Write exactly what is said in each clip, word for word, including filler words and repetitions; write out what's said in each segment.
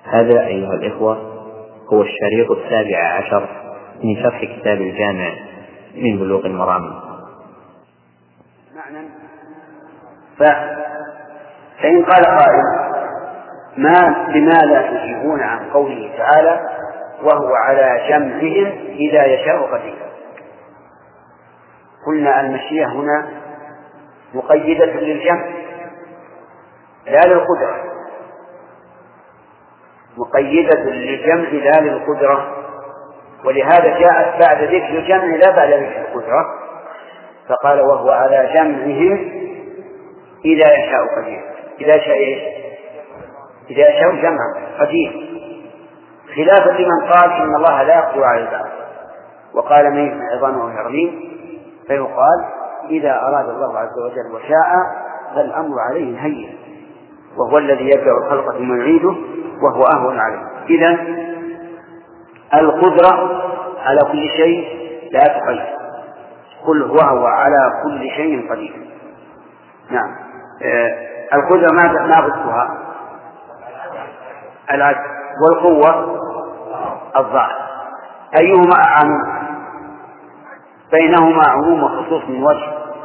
هذا أيها الإخوة هو الشريط السابع عشر من شرح كتاب الجامع من بلوغ المرام. معنى فإن قال قائل ما لماذا تجيبون عن قوله تعالى وهو على جمعهم إذا يشاء قدير؟ قلنا المشيئة هنا مقيدة للجمع لا للقدرة، مقيدة للجمع لا للقدرة، ولهذا جاءت بعد ذكر الجمع لا بعد ذكر القدرة، فقال وهو على جمعهم إذا يشاء قدير. إذا يشاء إيش؟ إذا يشاء جمع قدير، خلافا لمن قال إن الله لا يقدر على البعث وقال ميت من عظامه ورميم، فيقال إذا أراد الله عز وجل وشاء فالأمر عليه هين، وهو الذي يبدأ الخلق ثم يعيده وهو أهون عليه. إذن القدرة على كل شيء لا تقيد، قل وهو على كل شيء قدير. نعم. آه القدرة ما ضدها العجز، والقوة الضعف، أيهما أعم؟ بينهما عموم وخصوص من وجه،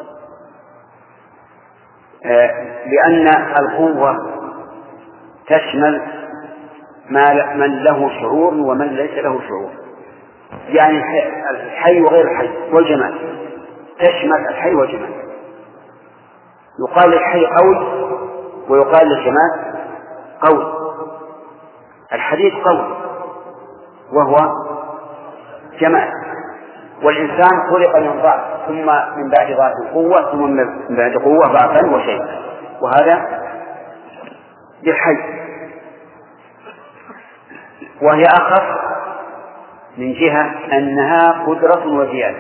آه لأن القوة تشمل من له شعور ومن ليس له شعور، يعني الحي وغير الحي، والجمال تشمل الحي والجمال. يقال للحي قوي ويقال للجمال قوي. الحديد قوي وهو جمال، والإنسان خلق من ضعف ثم من بعد ضعف قوة ثم من بعد قوة ضعفا وشيئا، وهذا للحي. وهي أخف من جهة أنها قدرة وزيادة،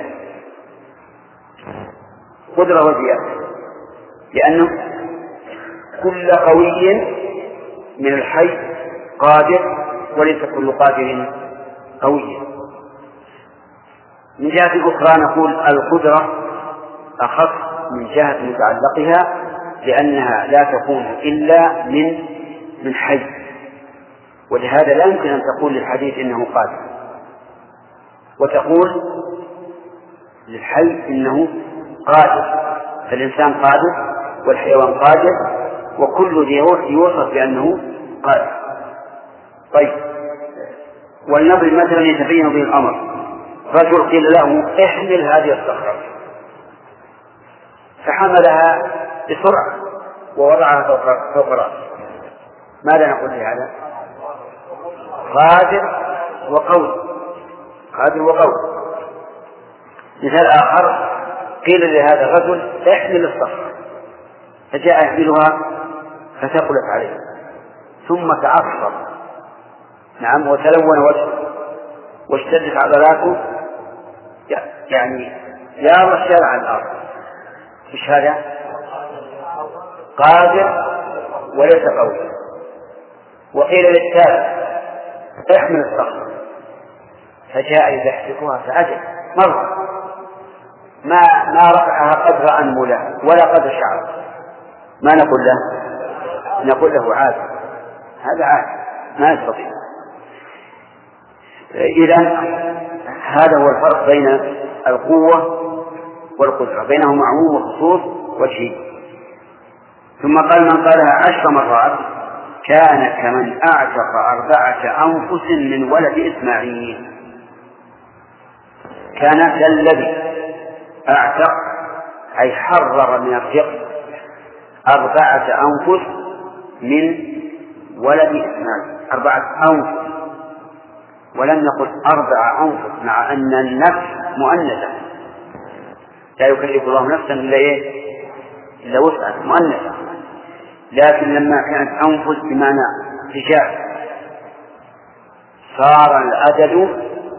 قدرة وزيادة، لأنه كل قوي من الحي قادر وليس كل قادر قويا. من جهة أخرى نقول القدرة أخف من جهة متعلقها، لأنها لا تكون إلا من من حي، ولهذا لا يمكن أن تقول للحديث إنه قادر وتقول للحي إنه قادر، فالإنسان قادر والحيوان قادر وكل ذي روح يوصف بأنه قادر. طيب، والنظر مثلا يتبين به الأمر، رجل قيل له احمل هذه الصخرة فحملها بسرعة ووضعها فوق رأسه، ماذا نقول لهذا؟ قادر وقوي، قادر وقوي. مثال آخر قيل لهذا الرجل احمل الصخرة فجاء يحملها فثقلت عليه ثم تعصب، نعم، وتلون وجهه واشتدت عضلاته، يعني يا رجال على الأرض. إيش هذا؟ قادر وليس قوي. وقيل للثالث احمل الصخرة فجاء يزحزحها فأجل مرة ما ما رفعها قدر أنملة ولا قدر شعر، ما نقول له؟ نقول له عاد، هذا عاد ما يستطيع. إذن هذا هو الفرق بين القوة والقدرة، بينهما عموم وخصوص وجهي. ثم قال من قالها عشر مرات كان كمن أعتق أربعة أنفس من ولد إسماعيل. كان الذي أعتق أي حرر من الرق أربعة أنفس من ولد إسماعيل، أربعة أنفس، ولم نقل أربع أنفس، مع أن النفس مؤنثة لا يكلف الله نفسا إلا إيه؟ إلا وسعها، مؤنثة. لكن لما كانت أنفس بمعنى رجال صار العدد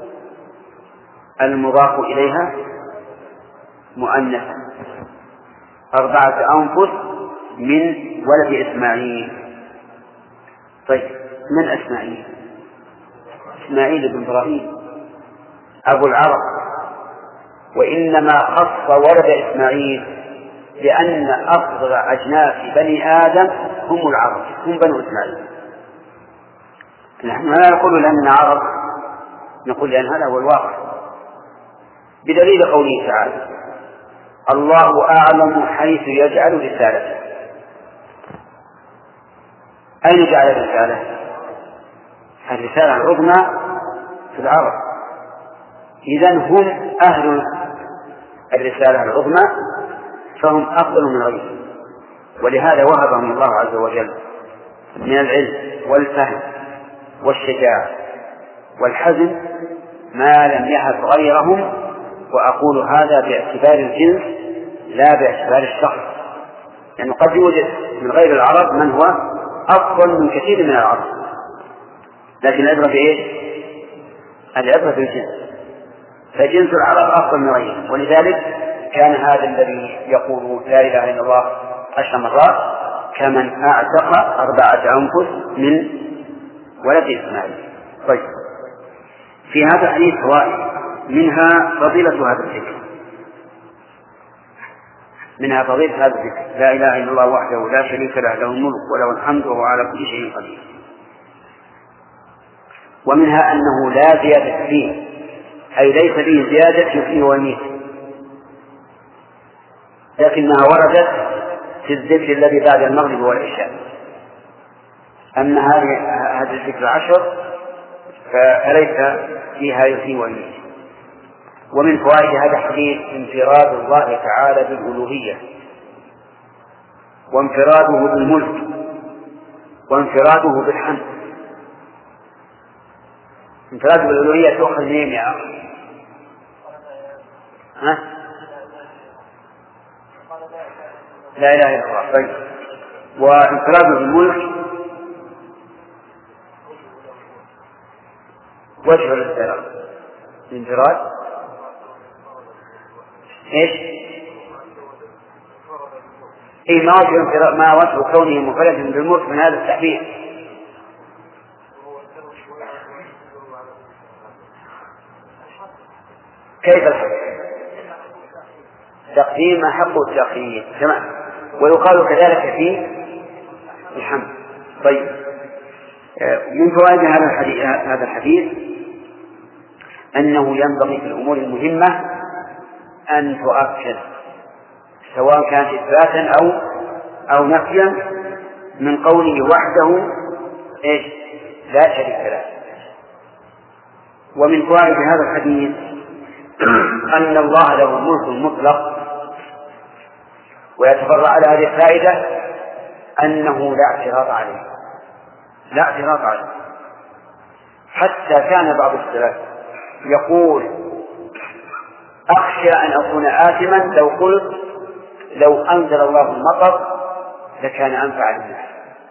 المضاف إليها مؤنثا، أربعة أنفس من ولد إسماعيل. طيب، من إسماعيل؟ إسماعيل بن إبراهيم أبو العرب، وإنما خص ولد إسماعيل لأن أصغر أجناس بني آدم هم العرب، هم بنو إسماعيل. نحن لا نقول لأننا عرب، نقول لأن هذا هو الواقع، بدليل قوله تعالى: الله أعلم حيث يجعل رسالته. أين جعل الرسالة؟ الرسالة العظمى في العرب، إذن هم أهل الرسالة العظمى، فهم أفضل من غيرهم، ولهذا وهبهم الله عز وجل من العلم والفهم والشجاعة والحزم ما لم يهب غيرهم. وأقول هذا باعتبار الجنس لا باعتبار الشخص، لأنه يعني قد يوجد من غير العرب من هو أفضل من كثير من العرب، لكن العبرة بإيش؟ العبرة بالجنس، فجنس العرب أفضل من غيرهم. ولذلك كان هذا الذي يقول لا إله إلا الله عشر مرات كمن أعتق أربعة أنفس من ولد إسماعيل. طيب، في هذا الحديث فوائد، منها فضيلة هذا الذكر، منها فضيلة هذا الذكر: لا إله إلا الله وحده لا شريك له، له الملك وله الحمد وهو على كل شيء قدير. ومنها أنه لا زيادة فيه، أي ليس فيه زيادة يحيي ويميت، لكنها وردت في الذكر الذي بعد المغرب والعشاء. أما هذه الذكر العشر فليس فيها يحيي ويميت. ومن فوائد هذا الحديث انفراد الله تعالى بالألوهية، وانفراده بالملك، وانفراده بالحمد. انفراده بالألوهية تؤخذ منين يا أخي؟ ها؟ لا إله إلا الله. طيب، وانفراده بالملك وجه الانفراد، الانفراد ايش؟ اي ما وجه الانفراد، ما وجه كونه مفردا بالملك من هذا التعبير؟ كيف الحق؟ تقديم حق التأخير، تمام. ويقال كذلك في الحمد. طيب، من فوائد هذا الحديث هذا الحديث أنه ينبغي في الأمور المهمة أن تؤكد، سواء كانت إثباتا أو أو نفيا، من قوله وحده إيش؟ لا شريك له. ومن فوائد هذا الحديث أن الله له الملك المطلق. ويتفرع على هذه الفائدة أنه لا اعتراض عليه، لا اعتراض عليه. حتى كان بعض السلف يقول: أخشى أن أكون آثما لو قلت لو أنزل الله المطر لكان أنفع للناس.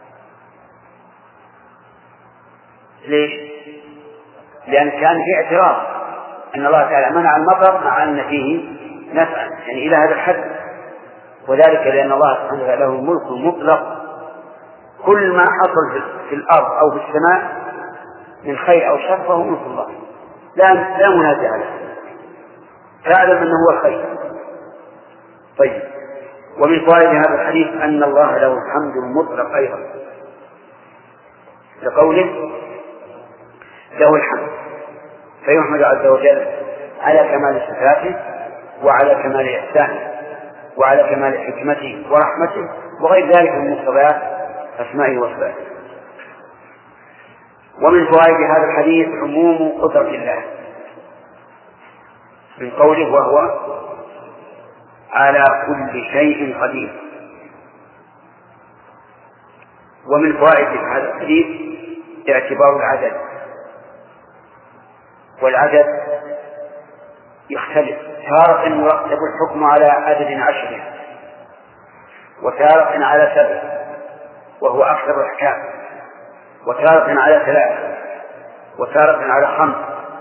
ليش؟ لأن كان في اعتراض أن الله تعالى منع المطر مع أن فيه نفعا، يعني إلى هذا الحد. وذلك لأن الله سبحانه وتعالى له الملك المطلق، كل ما حصل في الأرض أو في السماء من خير أو شر فهو ملك الله، لا لا منازع له، فاعلم أنه هو الخير. طيب، ومن فوائد هذا الحديث أن الله له الحمد المطلق أيضا، لقوله له الحمد، فيحمد عز وجل على كمال صفاته وعلى كمال إحسانه وعلى كمال حكمته ورحمته وغير ذلك من مقتضيات أسمائه وصفاته. ومن فوائد هذا الحديث عموم قدرة الله، من قوله وهو على كل شيء قدير. ومن فوائد هذا الحديث اعتبار العدد، والعدد يختلف، تارة يرتب الحكم على عدد عشر، وتارة على سبع وهو أكثر الأحكام، وتارة على ثلاث، وتارة على خمس.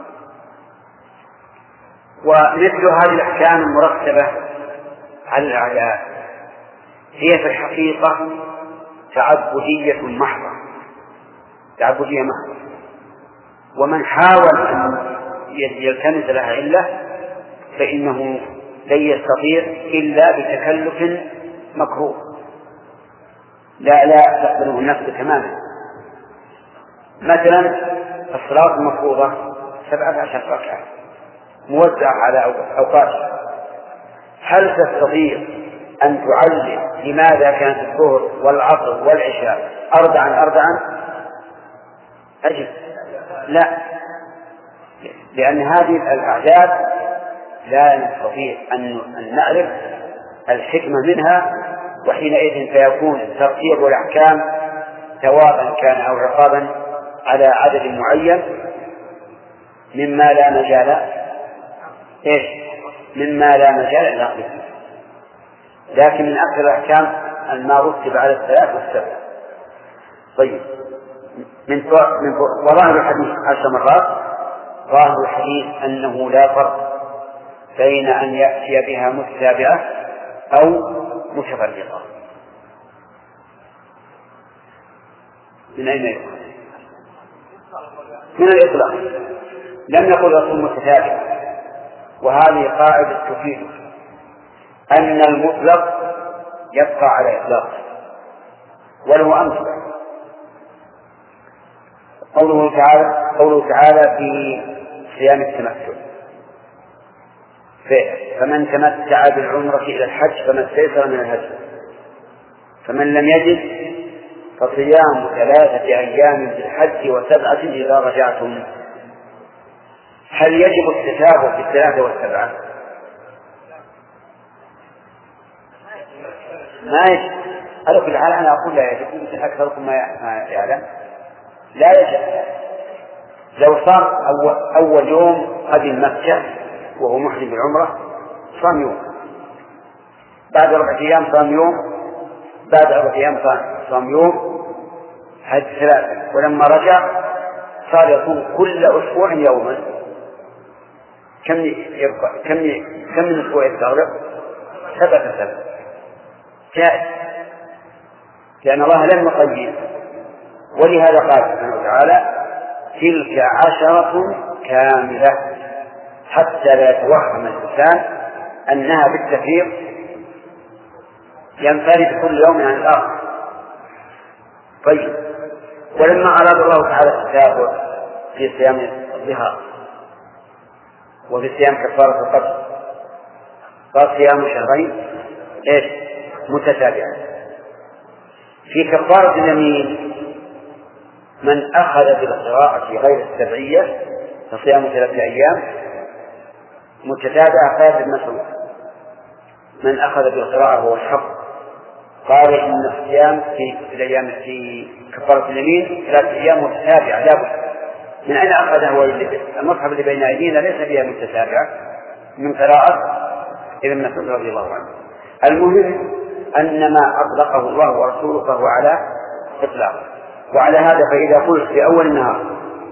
ومثل هذه الأحكام المرتبة على الأعداد هي في الحقيقة تعبدية محضة، تعبدية محضة. ومن حاول أن يلتمس لها علة فإنه لن يستطيع إلا بتكلف مكروه لا لا تقبله النفس تماما. مثلا الصلاة المفروضة سبعة عشر ركعة موزعة على أوقات، هل تستطيع أن تعلم لماذا كانت الظهر والعصر والعشاء أربعا أربعا؟ أجل لا، لأن هذه الأعداد لا نستطيع أن نعرف الحكمة منها، وحينئذ فيكون ترتيب الأحكام ثوابا كان أو عقابا على عدد معين مما لا مجال إيش مما لا مجال العقل فيه. لكن من أكثر الأحكام ما رتب على الثلاث والسبع. طيب، من وظاهر الحديث عشر مرات، ظاهر الحديث أنه لا فرق بين أن يأتي بها متتابعة أو متفرقة. من أين يكون؟ من الإطلاق. لم يقل رسول متتابعة، وهذه قاعدة تفيد أن المطلق يبقى على إطلاق وله أمثلة. قوله تعالى قوله تعالى في صيام التمتع، فمن تمتع بالعمرة إلى الحج فما استيسر من الهدي، فمن لم يجد فصيام ثلاثة أيام في الحج وسبعة إذا رجعتم. هل يجب التتابع في الثلاثة والسبعة؟ ما يجب. على كل حال أنا أقول لا يجب، يمكن أكثركم ما يعلم لا يجب. لو صار أول يوم قدم مكة وهو محرم بالعمرة صام يوم، بعد أربعة أيام صام يوم، بعد أربعة أيام صام يوم، هذه ثلاثة. ولما رجع صار يصوم كل أسبوع يوما. كم يبقى كم كم من أسبوع يستغرق؟ سبعة سبعة جائز، لأن الله لم يقيد. ولهذا قال سبحانه وتعالى تلك عشرة كاملة، حتى لا يتوهم الإنسان أنها بالتفريق ينفرد كل يوم عن الآخر. طيب، ولما أراد الله تعالى التتابع في صيام الظهر وفي صيام كفارة القتل قال صيام شهرين ايش متتابعين. في كفارة اليمين من أخذ بالقراءة غير السبعية فصيام ثلاثة أيام متتابعة قال ابن مسعود من أخذ بالقراءة هو الحق، قال إن الصيام في الأيام في كفارة اليمين ثلاثة أيام متتابعة لا بد. من أين أخذه؟ المصحف اللي بين أيدينا ليس فيها متتابعة، من قراءة ابن مسعود رضي الله عنه. المهم أن ما أطلقه الله ورسوله فهو على إطلاق. وعلى هذا فإذا قلت في أول النهار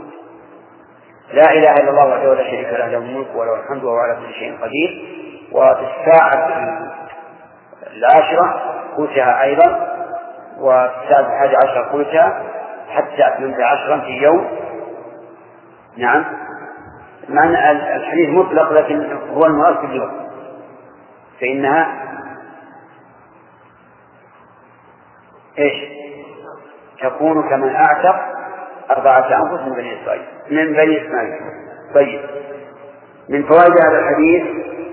لا إله إلا الله وحده لا شريك له له الملك وله الحمد وهو على كل شيء قدير، وفي الساعة العاشرة قلتها أيضا، وفي الساعة الحادية عشرة قلتها، حتى أتممت عشرا في يوم. نعم، معنى الحديث مطلق لكن هو المراد في اليوم، فإنها إيش تكون كمن أعتق أربعة أنفس من بني إسرائيل من بني إسماعيل. طيب، من فوائد هذا الحديث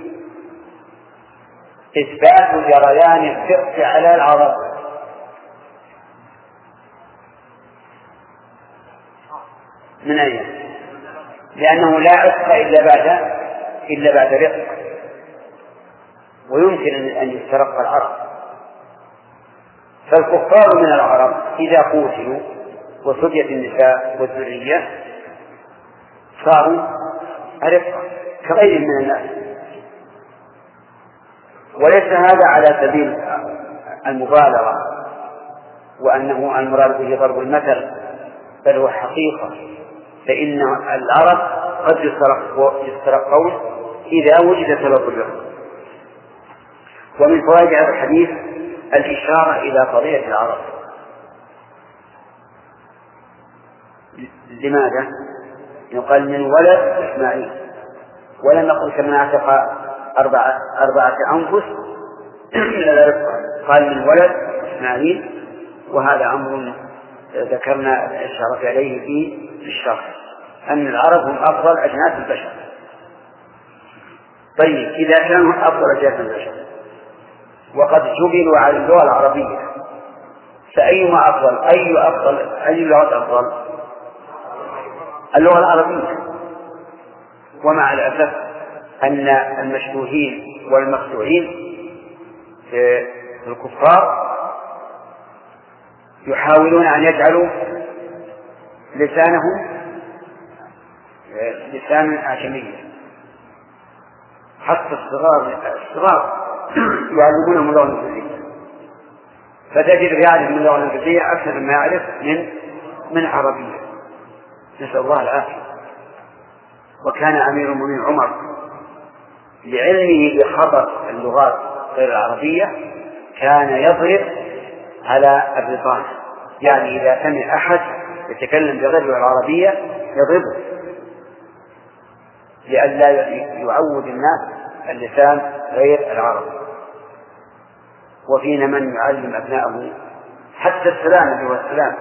إثبات جريان الفقه على العرب. من أين؟ لأنه لا عتق إلا بعد إلا بعد رق، ويمكن أن يسترق العرب. فالكفار من العرب إذا قتلوا وصبيت النساء والذرية صاروا رقا كغير من الناس. وليس هذا على سبيل المبالغة وأنه المراد به ضرب المثل، بل هو حقيقة. فإن العرب قد يسترق قول إذا وجد سبب الرق. ومن فوائد هذا الحديث الإشارة إلى قضية العرب. لماذا؟ يقال من ولد إسماعيل، ولم نقل كما اعتق أربعة, أربعة أنفس قال من ولد إسماعيل، وهذا أمر ذكرنا الإشارة عليه في الشرح أن العرب هم أفضل أجناس البشر. طيب إذا كانوا أفضل أجناس البشر وقد جبلوا على اللغة العربية فأيما أفضل؟ أي أفضل أي لغة أفضل؟ اللغة العربية. ومع الأسف أن المشبوهين والمخدوعين في الكفار يحاولون أن يجعلوا لسانهم لسان أعجميا، حتى الصغار الصغار يعلمونهم اللغة الإنجليزية، فتجد يعرف من اللغة الإنجليزية أكثر مما يعرف من من عربية، نسأل الله العافية. وكان أمير المؤمنين عمر لعلمه بخطر اللغات غير العربية كان يضرب على البطانة، يعني إذا سمع أحد يتكلم بغير اللغة العربية يضربه لئلا يعود الناس اللسان غير العربي. وفينا من يعلم أبنائه حتى السلام اللي هو السلام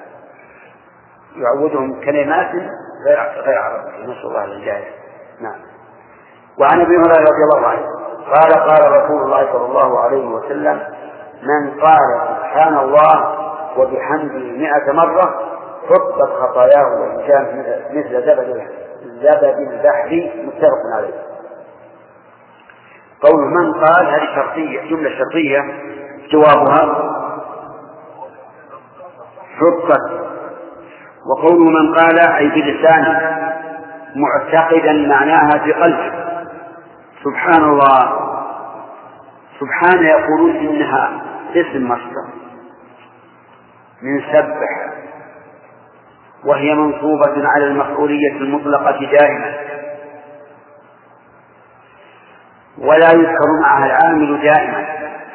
يعودهم كلمات غير غير عربية، نسأل الله الهداية. نعم. وعن ابي هريرة رضي الله عنه قال قال رسول الله صلى الله عليه وسلم: من قال سبحان الله وبحمده مئة مرة حطت خطاياه وإن كان مثل زبد زبد البحر. متفق عليه. قول من قال هذه شرطية، جملة شرطية، جوابها حطت. وقول من قال أي بلسانه معتقدا معناها في قلبه سبحان الله. سبحان يقولون إنها اسم مصدر من سبح، وهي منصوبة على المفعولية المطلقة دائما، ولا يذكر معها العامل دائما،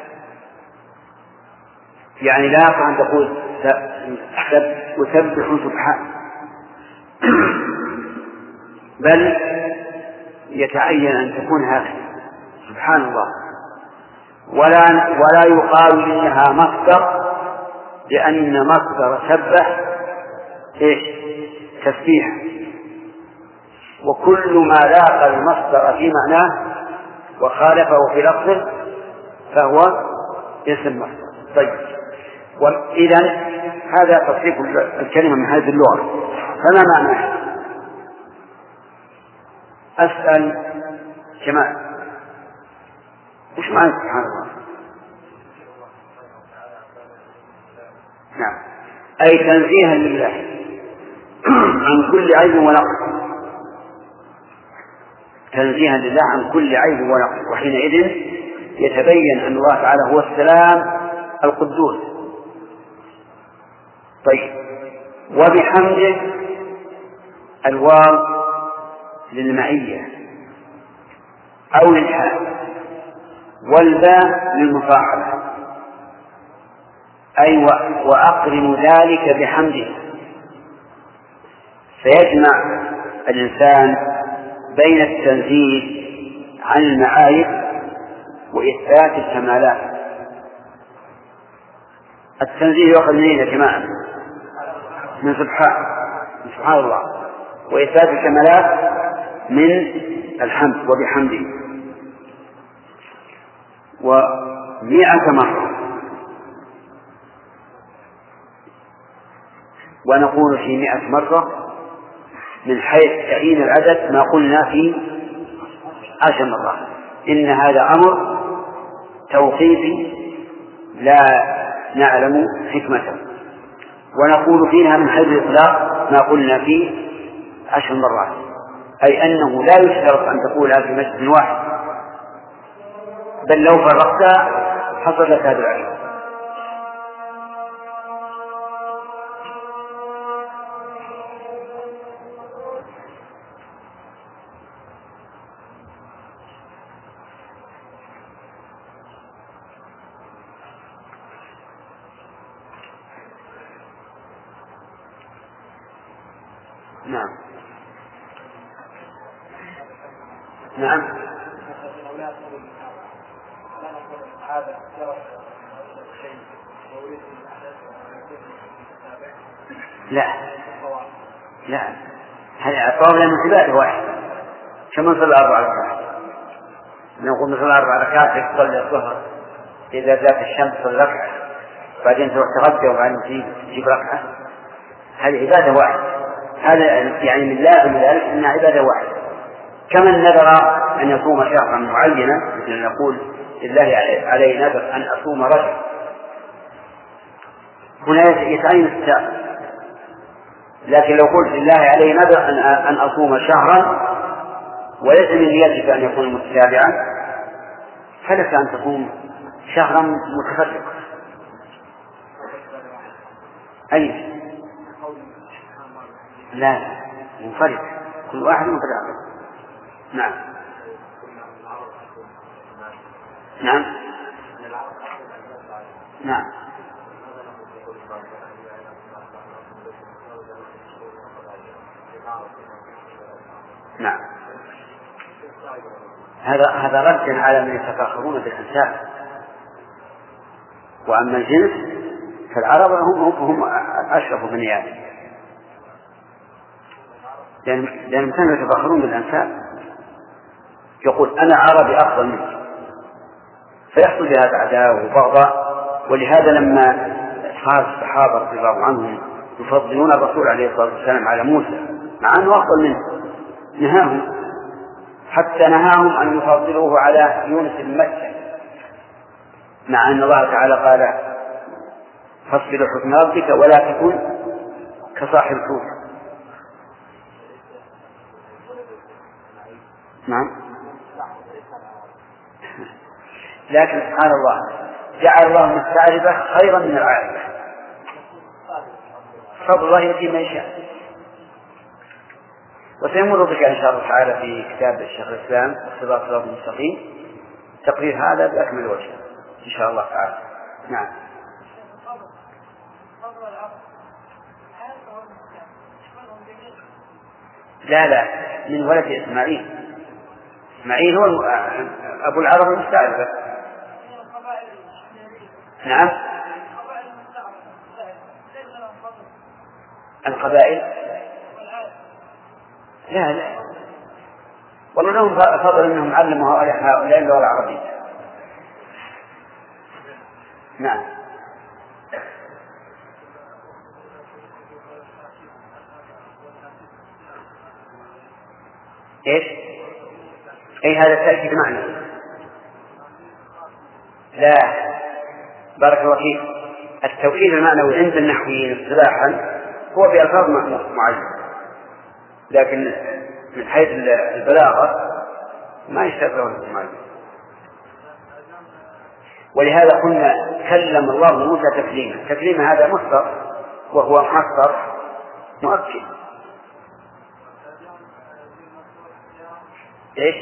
يعني لا يقع أن تقول أسبح سبحان، بل يتعين أن تكون هكذا سبحان الله. ولا ولا يقال إنها مصدر، لأن مصدر سبح إيش؟ تسبيح، وكل ما لاقى المصدر في معناه وخالفه في لفظه فهو اسم مصدر. طيب، وإذا هذا تصريف الكلمة من هذه اللغة، فما معناه؟ أسأل جماعة وش معنى سبحان الله؟ نعم، أي تنزيها لله عن كل عيب ونقص، تنزيها لله عن كل عيب ونقص، وحينئذ يتبين أن الله تعالى هو السلام القدوس. طيب، وبحمده الواو للمعية أو للحال، والباء للمفاعلة، أي وأقرن ذلك بحمده، فيجمع الإنسان بين التنزيه عن المعايب وإثبات الكمالات. التنزيه يؤخذ منين يا جماعة؟ من سبحان من سبحان الله، وإثبات الكمالات من الحمد وبحمده. ومئة مرة، ونقول في مئة مرة من حيث تعيين العدد ما قلنا في عشر مرات، إن هذا أمر توقيفي لا نعلم حكمته. ونقول فيها من حيث الإطلاق ما قلنا في عشر مرات، أي أنه لا يشترط أن تقولها في مجلس واحد، بل لو فرقتها حصلت هذا العدد. نعم نعم لا لا، هذا الطواف لأن عبادة واحدة كما صلى أربع ركعات. نقول مثل أربع ركعات تصلي الظهر، إذا ذات الشمس صلي ركعة بعدين تروح تغدى وبعدين تجيب ركعة، هذه عبادة واحدة. هذا يعني من لازم ذلك أن عبادة واحدة. كمن نذر أن يصوم شهرا معينا، مثل أن نقول لله علي نذر أن أصوم رجل، هنا يتعين السائل. لكن لو قلت لله علي نذر أن أصوم شهرا وليس من نيتك أن يكون متتابعا، فلك أن تصوم شهرا متفرقا. أي لا منفرد، كل واحد منفرد. نعم نعم نعم نعم. هذا هذا رد على من يتفاخرون بالأنساب. وأما الجنس فالعرب هم هم أشرف بني آدم، لأنهم كانوا يتفاخرون بالأنساب، يقول أنا عربي أفضل منك، فيحصل بهذا عداوة وبغضاء. ولهذا لما صار الصحابة رضي الله عنهم يفضلون الرسول عليه الصلاة والسلام على موسى مع أنه أفضل منه، نهاهم حتى نهاهم أن يفضلوه على يونس بن متى، مع أن الله تعالى قال فاصبر حكم ربك ولا تكن كصاحب الحوت. نعم. لكن سبحان الله جعل الله المستعربة خيرا من العارفة، فضل الله يأتي من يشاء. وسيمر بك إن شاء الله تعالى في كتاب الشيخ الإسلام اقتضاء الصراط المستقيم تقرير هذا بأكمل وجه إن شاء الله تعالى. نعم. لا لا، من ولد إسماعيل. إسماعيل هو أبو العرب المستعربة. نعم. القبائل لا لا والله لهم فضل أنهم علموا هؤلاء اللغة العربية. نعم. إيش؟ أي هذا التأكيد معنى. لا بارك الله فيك، التوكيد المعنوي عند النحويين اصطلاحا هو بألفاظ معينة، لكن من حيث البلاغة ما يشتغل المعين. ولهذا قلنا كلم الله موسى تكليما. تكليم هذا مصدر وهو مصدر مؤكد. ايش؟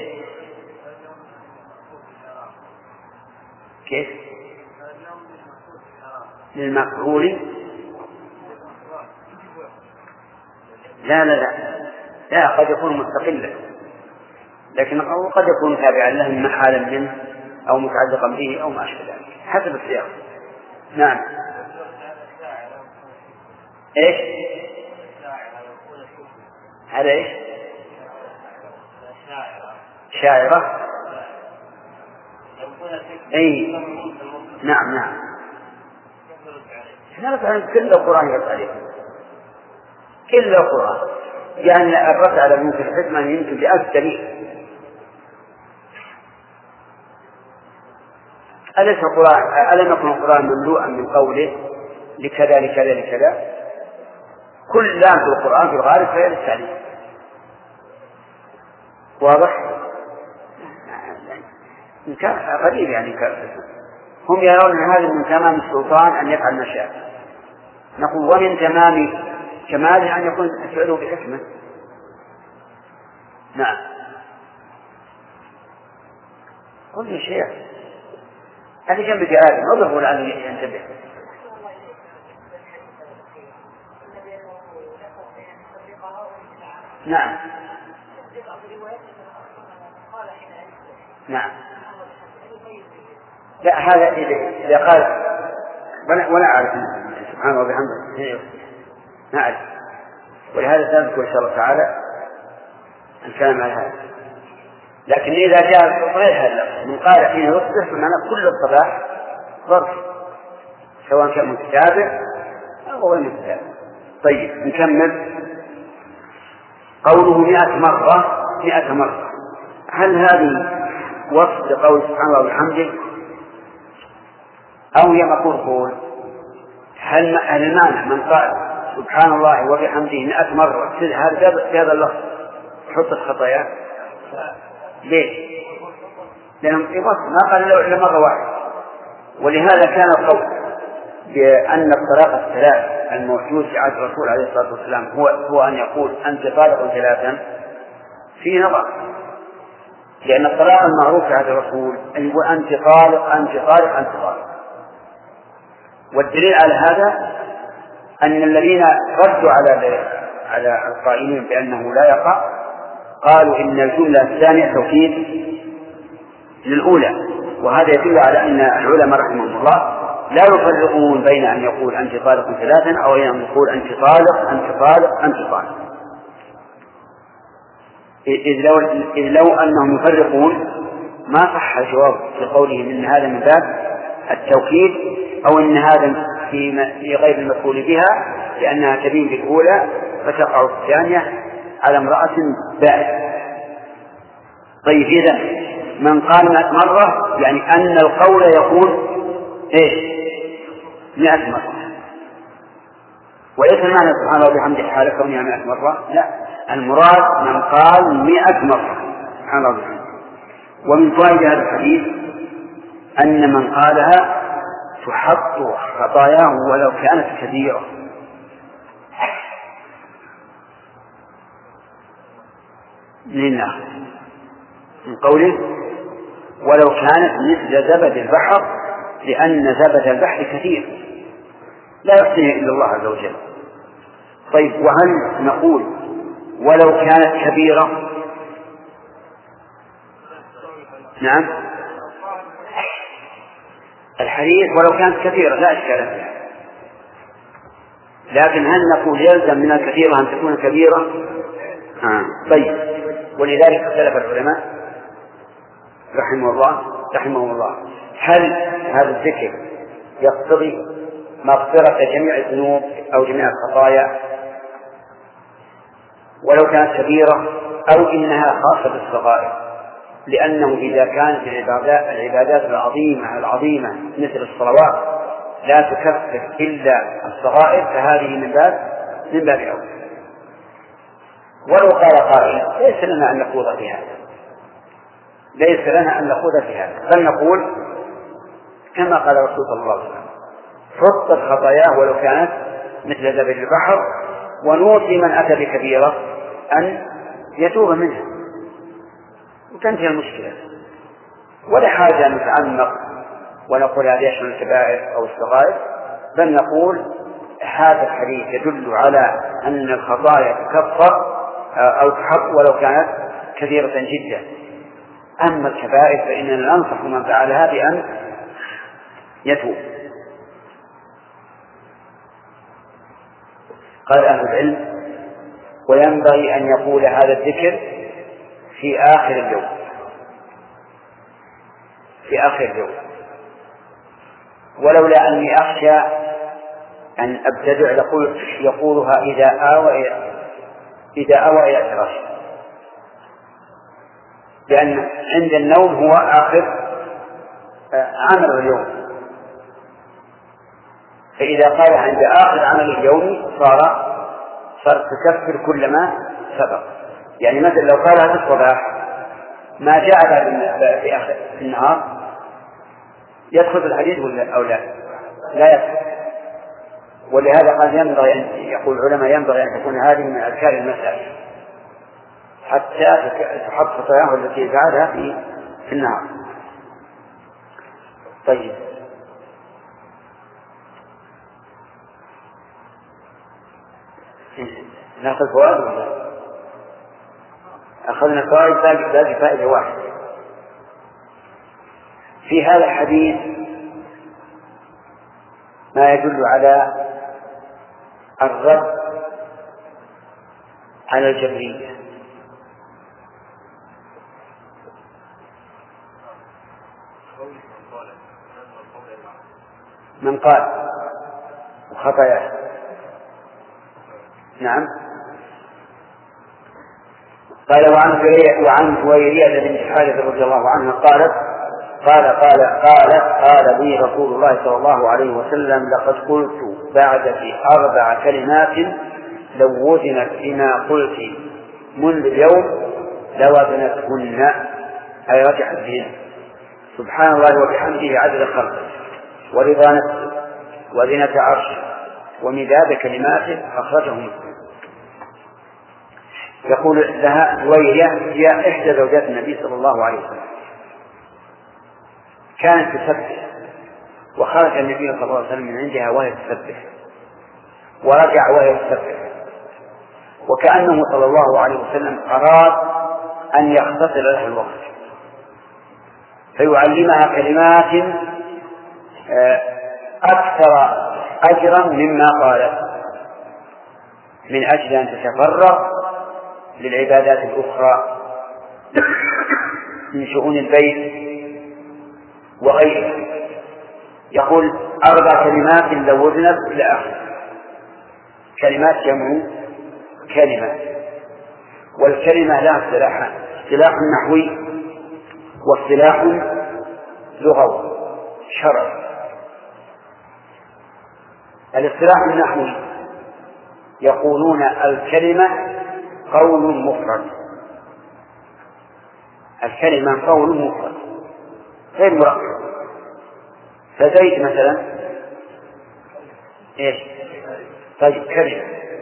كيف؟ للمفعول؟ لا لا لا لا، قد يكون مستقلا، لكن قد يكون تابعا له من حالا منه أو متعلقا به أو ما أشبه ذلك حسب السياق. نعم. إيش؟ هذا إيش؟ شاعرة. أي نعم نعم. نعرف عن كل القرآن يرد عليه، كل القرآن يعني الرد على ممكن الحكمة يمكن بألف دليل. أليس القرآن ألم يكن القرآن مملوءا من قوله لكذا لكذا لكذا؟ كل لام في القرآن في الغالب فهي للتعليم. واضح؟ كان قريب يعني كان. هم يرون أن هذا من تمام السلطان أن يفعل ما شاء. نقول ومن تمام كماله أن يكون فعله بحكمة. نعم. كل شيء هذه جنب آدم أضربوا لأنه ينتبه. نعم نعم. لا هذا إذا قال ولا ولا أعرف سبحانه وبحمده نعرف، ولهذا سنذكر إن شاء الله تعالى الكلام على هذا. لكن إذا جاء غير هذا من قال حين يصبح فمعنى كل الصباح ظرف، سواء كان متتابع أو غير متتابع. طيب نكمل. قوله مئة مرة مئة مرة، هل هذه وصف لقول سبحانه وبحمده أو هي مقول قول؟ هل المعنى من قال سبحان الله وبحمده مئة مرة هذا هذا اللفظ حط الخطايا؟ ليه؟ لأنهم ما قال إلا مرة واحدة. ولهذا كان القول بأن الطلاق الثلاث الموجود في عهد الرسول عليه الصلاة والسلام هو هو أن يقول أنت طالق ثلاثا في نظر، لأن الطلاق المعروف في عهد الرسول أن يقول أنت طالق أنت طالق أنت طالق. والدليل على هذا أن الذين ردوا على على القائلين بأنه لا يقع قالوا إن الجملة الثانية توكيد للأولى، وهذا يدل على أن العلماء رحمهم الله لا يفرقون بين أن يقول أنت طالق ثلاثا أو أن يقول أنت طالق أنت طالق أنت طالق، إذ لو, إذ لو أنهم يفرقون ما صح الجواب في قولهم إن هذا من باب التوكيد أو إن هذا في غير المفعول بها لأنها تبين بالأولى فتقع الثانية على امرأة بائسة. طيب إذا من قال مئة مرة يعني أن القول يقول إيش مئة مرة، وليس المعنى سبحانه وبحمده حال كونها مئة مرة، لا، المراد من قال مئة مرة سبحانه وبحمده. ومن فوائد هذا الحديث أن من قالها تحط خطاياه ولو كانت كبيرة، لله من قوله ولو كانت مثل زبد البحر، لأن زبد البحر كثير لا يحصيه إلا الله عز وجل. طيب وهل نقول ولو كانت كبيرة؟ نعم الحديث ولو كانت كثيرة لا إشكال فيها، لكن هل نقول يلزم من الكثيرة أن تكون كبيرة؟ آه. طيب ولذلك اختلف العلماء رحمه الله رحمه الله هل هذا الذكر يقتضي مغفرة جميع الذنوب أو جميع الخطايا ولو كانت كبيرة، أو إنها خاصة بالصغائر، لأنه إذا كانت العبادات, العبادات العظيمة العظيمة مثل الصلوات لا تكفر إلا الصغائر فهذه من باب من باب أولى. ولو قال قائل ليس لنا أن نخوض في هذا ليس لنا أن نخوض في هذا بل نقول كما قال الرسول صلى الله عليه وسلم حطت خطاياه ولو كانت مثل زبد البحر، ونوصي من أتى بكبيرة أن يتوب منها وتنتهي المشكلة، ولا حاجة أن نتعمق ونقول هذا يشمل الكبائر أو الصغائر، بل نقول هذا الحديث يدل على أن الخطايا تكفر أو تحط ولو كانت كثيرة جدا. أما الكبائر فإننا ننصح من فعلها بأن يتوب. قال أهل العلم وينبغي أن يقول هذا الذكر في آخر اليوم في آخر اليوم ولولا أني أخشى أن أبتدع يقول يقولها إذا آوى إذا آوى إلى فراشه، لأن عند النوم هو آخر عمل اليوم، فإذا قال عند آخر عمل اليوم صار صار تكفر كل ما سبق. يعني مثلا لو قالها في الصباح ما جاء في آخر في النهار يدخل في الحديث ولا أو لا؟ لا يدخل. ولهذا قال ينبغي أن يقول العلماء ينبغي أن تكون هذه من أذكار المساء حتى تحط خطاياه التي فعلها في في النهار. طيب نأخذ فوائد ولا أخذنا فوائد؟ باقي باقي فائدة واحدة في هذا الحديث. ما يدل على الرد على الجبرية. من قال وخطاياه. نعم. قال وعن وعن جويرية بنت حارث رضي الله عنها قالت قال قال قال قال لي رسول الله صلى الله عليه وسلم لقد قلت بعدك أربع كلمات لو وزنت بما قلت منذ اليوم لوزنتهن، أي رجعت بهن: سبحان الله وبحمده عدد خلقه، ورضا نفسه، وزنة عرشه، ومداد كلماته. أخرجه مسلم. يقول لها جويرية هي إحدى زوجات النبي صلى الله عليه وسلم، كانت تسبح، وخرج النبي صلى الله عليه وسلم من عندها وهي تسبح، ورجع وهي تسبح، وكأنه صلى الله عليه وسلم أراد أن يختصر لها الوقت فيعلمها كلمات أكثر أجرا مما قالت، من أجل أن تتفرغ للعبادات الأخرى من شؤون البيت وغيرها. يقول أربع كلمات لو وزنت إلى آخر. كلمات جمع كلمة، والكلمة لها اصطلاحان: اصطلاح نحوي واصطلاح لغوي شرعي. الاصطلاح النحوي يقولون الكلمة قول مفرد، الكلمة قول مفرد غير مركب. فزيد مثلا ايش؟ طيب كلمة،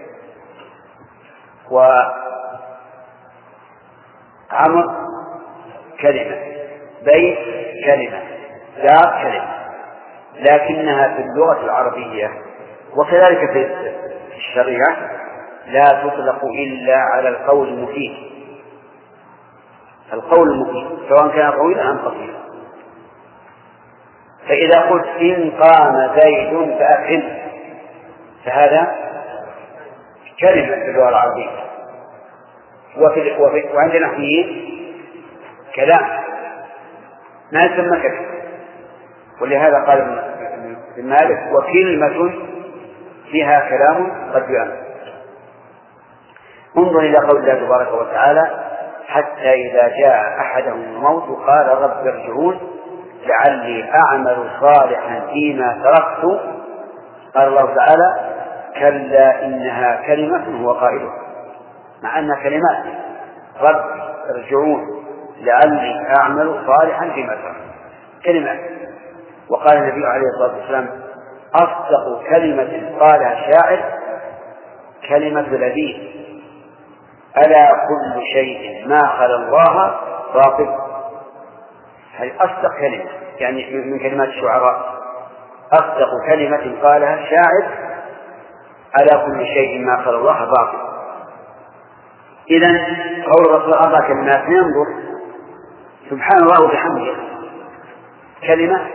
وعمر كلمة، بيت كلمة، دار كلمة، لكنها في اللغة العربية وكذلك في الشريعة لا تطلق إلا على القول المفيد. القول المفيد سواء كان طويلا أم قصيرا. فإذا قلت إن قام زيد فأقم، فهذا كلمة في اللغة العربية، وفي وفي وعند نحويين كلام ما يسمى كلمة. ولهذا قال ابن مالك: وكلمة فيها كلام قد يؤمن. انظر إلى قول الله تبارك وتعالى: حتى إذا جاء أحدهم الموت قال رب ارجعون لعلي أعمل صالحا فيما تركت. قال الله تعالى: كلا إنها كلمة هو قائلها، مع أنها كلمات: رب ارجعون لعلي أعمل صالحا فيما تركت، كلمات. وقال النبي عليه الصلاة والسلام: أصدق كلمة قالها الشاعر كلمة لذيذ: ألا كل شيء ما خلا الله باطل. هذه أصدق كلمة، يعني من كلمات الشعراء. أصدق كلمة قالها الشاعر: ألا كل شيء ما خلا الله باطل. إذن قول الرسول أربع كلمات ننظر: سبحان الله وبحمده كلمة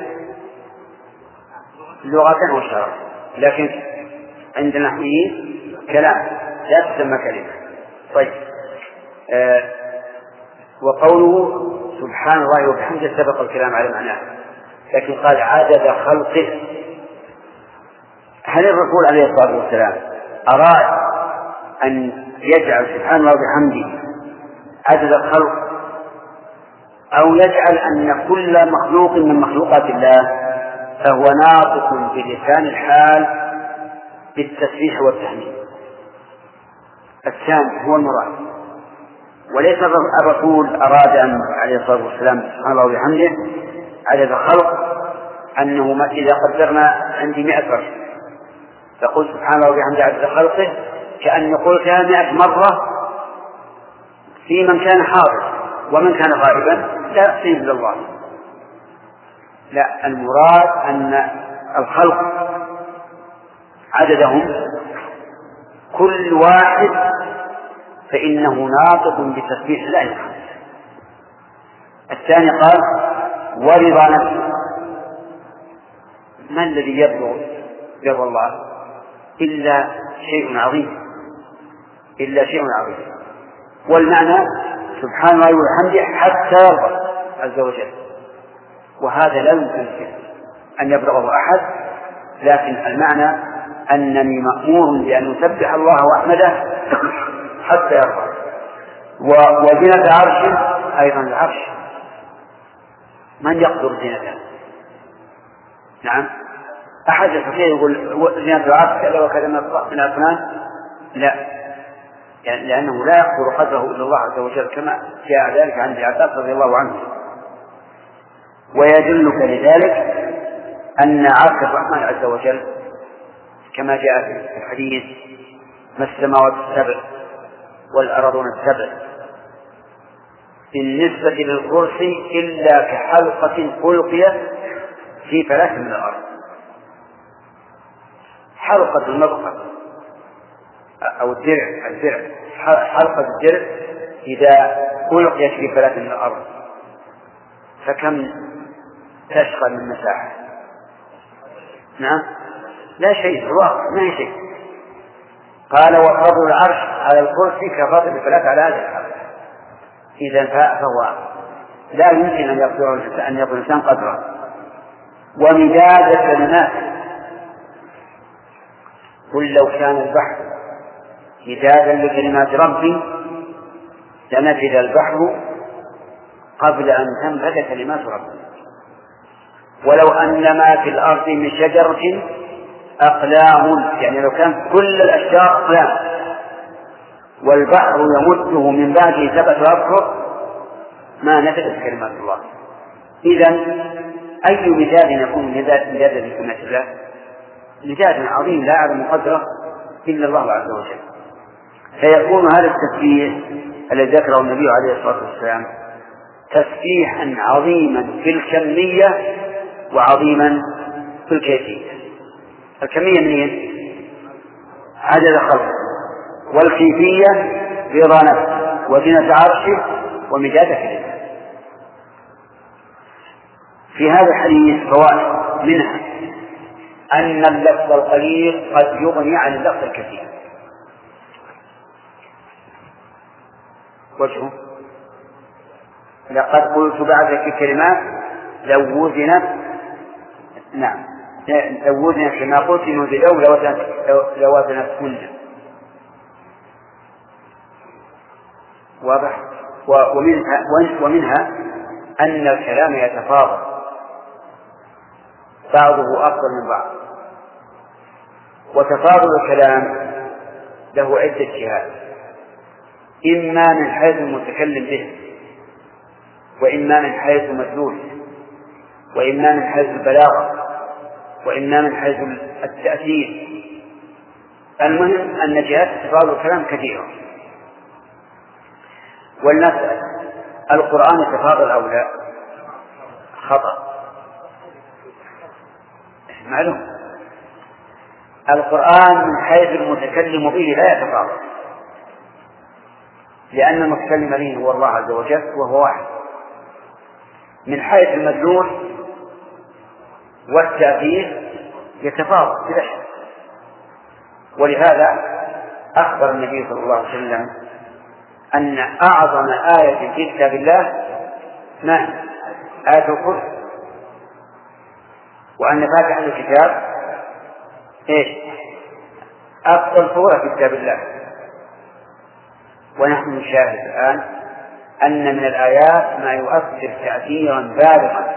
لغة وشرعا، لكن عند النحويين كلام لا تسمى كلمة. طيب، آه وقوله سبحان الله وبحمده سبق الكلام على معناه، لكن قال عدد خلقه. هل الرسول عليه الصلاة والسلام أراد أن يجعل سبحان الله وبحمده عدد الخلق، أو يجعل أن كل مخلوق من مخلوقات الله فهو ناطق بلسان الحال بالتسبيح والتحميد؟ الثاني هو المراد. وليس الرسول أراد أن عليه الصلاة والسلام سبحان الله وبحمده عدد الخلق أنه إذا قدرنا عندي مئة رجل فقل سبحان الله وبحمده عدد خلقه كأن قلتها مئة مرة في من كان حاضر، ومن كان غائبا لا يحسن إلا الله. لا، المراد أن الخلق عددهم كل واحد فإنه ناطق بتسبيح لا يحسن. الثاني قال ورضا نفسه. ما الذي يبلغ رضا الله إلا شيء عظيم إلا شيء عظيم والمعنى سبحان الله وبحمده حتى يرضى عز وجل، وهذا لا يمكن أن يبلغه أحد، لكن المعنى أنني مأمور بأن أسبح الله وأحمده حتى يرضى. وزنة عرش أيضا العرش من يقدر زينته؟ نعم، أحد يستطيع يقول زينة العرش كذا وكذا من الأصنام؟ لا، يعني لأنه لا يقدر قدره إلا الله عز وجل، كما جاء ذلك عن ابن عباس رضي الله عنه. ويدلك لذلك أن عرش الرحمن عز وجل كما جاء في الحديث ما السماوات السبع والأرضون السبع بالنسبة للكرسي إلا كحلقة ألقيت في فلاة من الأرض. حلقة المرقة أو الدرع الدرع حلقة الدرع إذا ألقيت في فلاة من الأرض فكم تشغل من مساحة؟ نعم، لا شيء، الواقع ما هي شيء. قال وفضل العرش على الكرسي كفضل الفلاة على هذه الحلقة. إذا فهو لا يمكن أن يقدر أن يقول الإنسان قدره. ومداد الكلمات، قل لو كان البحر مدادا لكلمات ربي لنفذ البحر قبل أن تنفذ كلمات ربي ولو أن ما في الأرض من شجرة أقلام، يعني لو كان كل الأشجار أقلام والبحر يمده من بعده سبعة أبحر ما نفذت كلمات الله. إذن أي مداد يكون مدادا لكلمات الله؟ مداد عظيم لا يعلم قدره إلا الله عز وجل. فيكون هذا التسبيح الذي ذكره النبي عليه الصلاة والسلام تسبيحا عظيما في الكمية وعظيما في الكيفية. الكمية منين؟ عدد خلقه، والكيفية رضا نفسه وزنة عرشه ومداد كلمته. في هذا الحديث فوائد، منها أن اللفظ القليل قد يغني عن اللفظ الكثير. وجهه لقد قلت بعد كلمات لو وزنت، نعم لو وزنت كما قلت نزلوا لوزنت كل. واضح. ومنها, ومنها أن الكلام يتفاضل بعضه أفضل من بعض، وتفاضل الكلام له عدة جهات، إما من حيث المتكلم به، وإما من حيث المدلول، وإما من حيث البلاغة، وإما من حيث التأثير. المهم أن جهات تفاضل الكلام كثيرة. ولنسأل القرآن يتفاضل أو لا؟ خطأ، معلوم. القرآن من حيث المتكلم به لا يتفاضل، لأن المتكلم به هو الله عز وجل وهو واحد. من حيث المدلول والتأثير يتفاضل بلا شك. ولهذا أخبر النبي صلى الله عليه وسلم أن أعظم آية في كتاب الله ما آية الكرسي، وأن فاتحة الكتاب إيش؟ أفضل سورة في كتاب الله. ونحن نشاهد الآن أن من الآيات ما يؤثر تأثيرا بالغا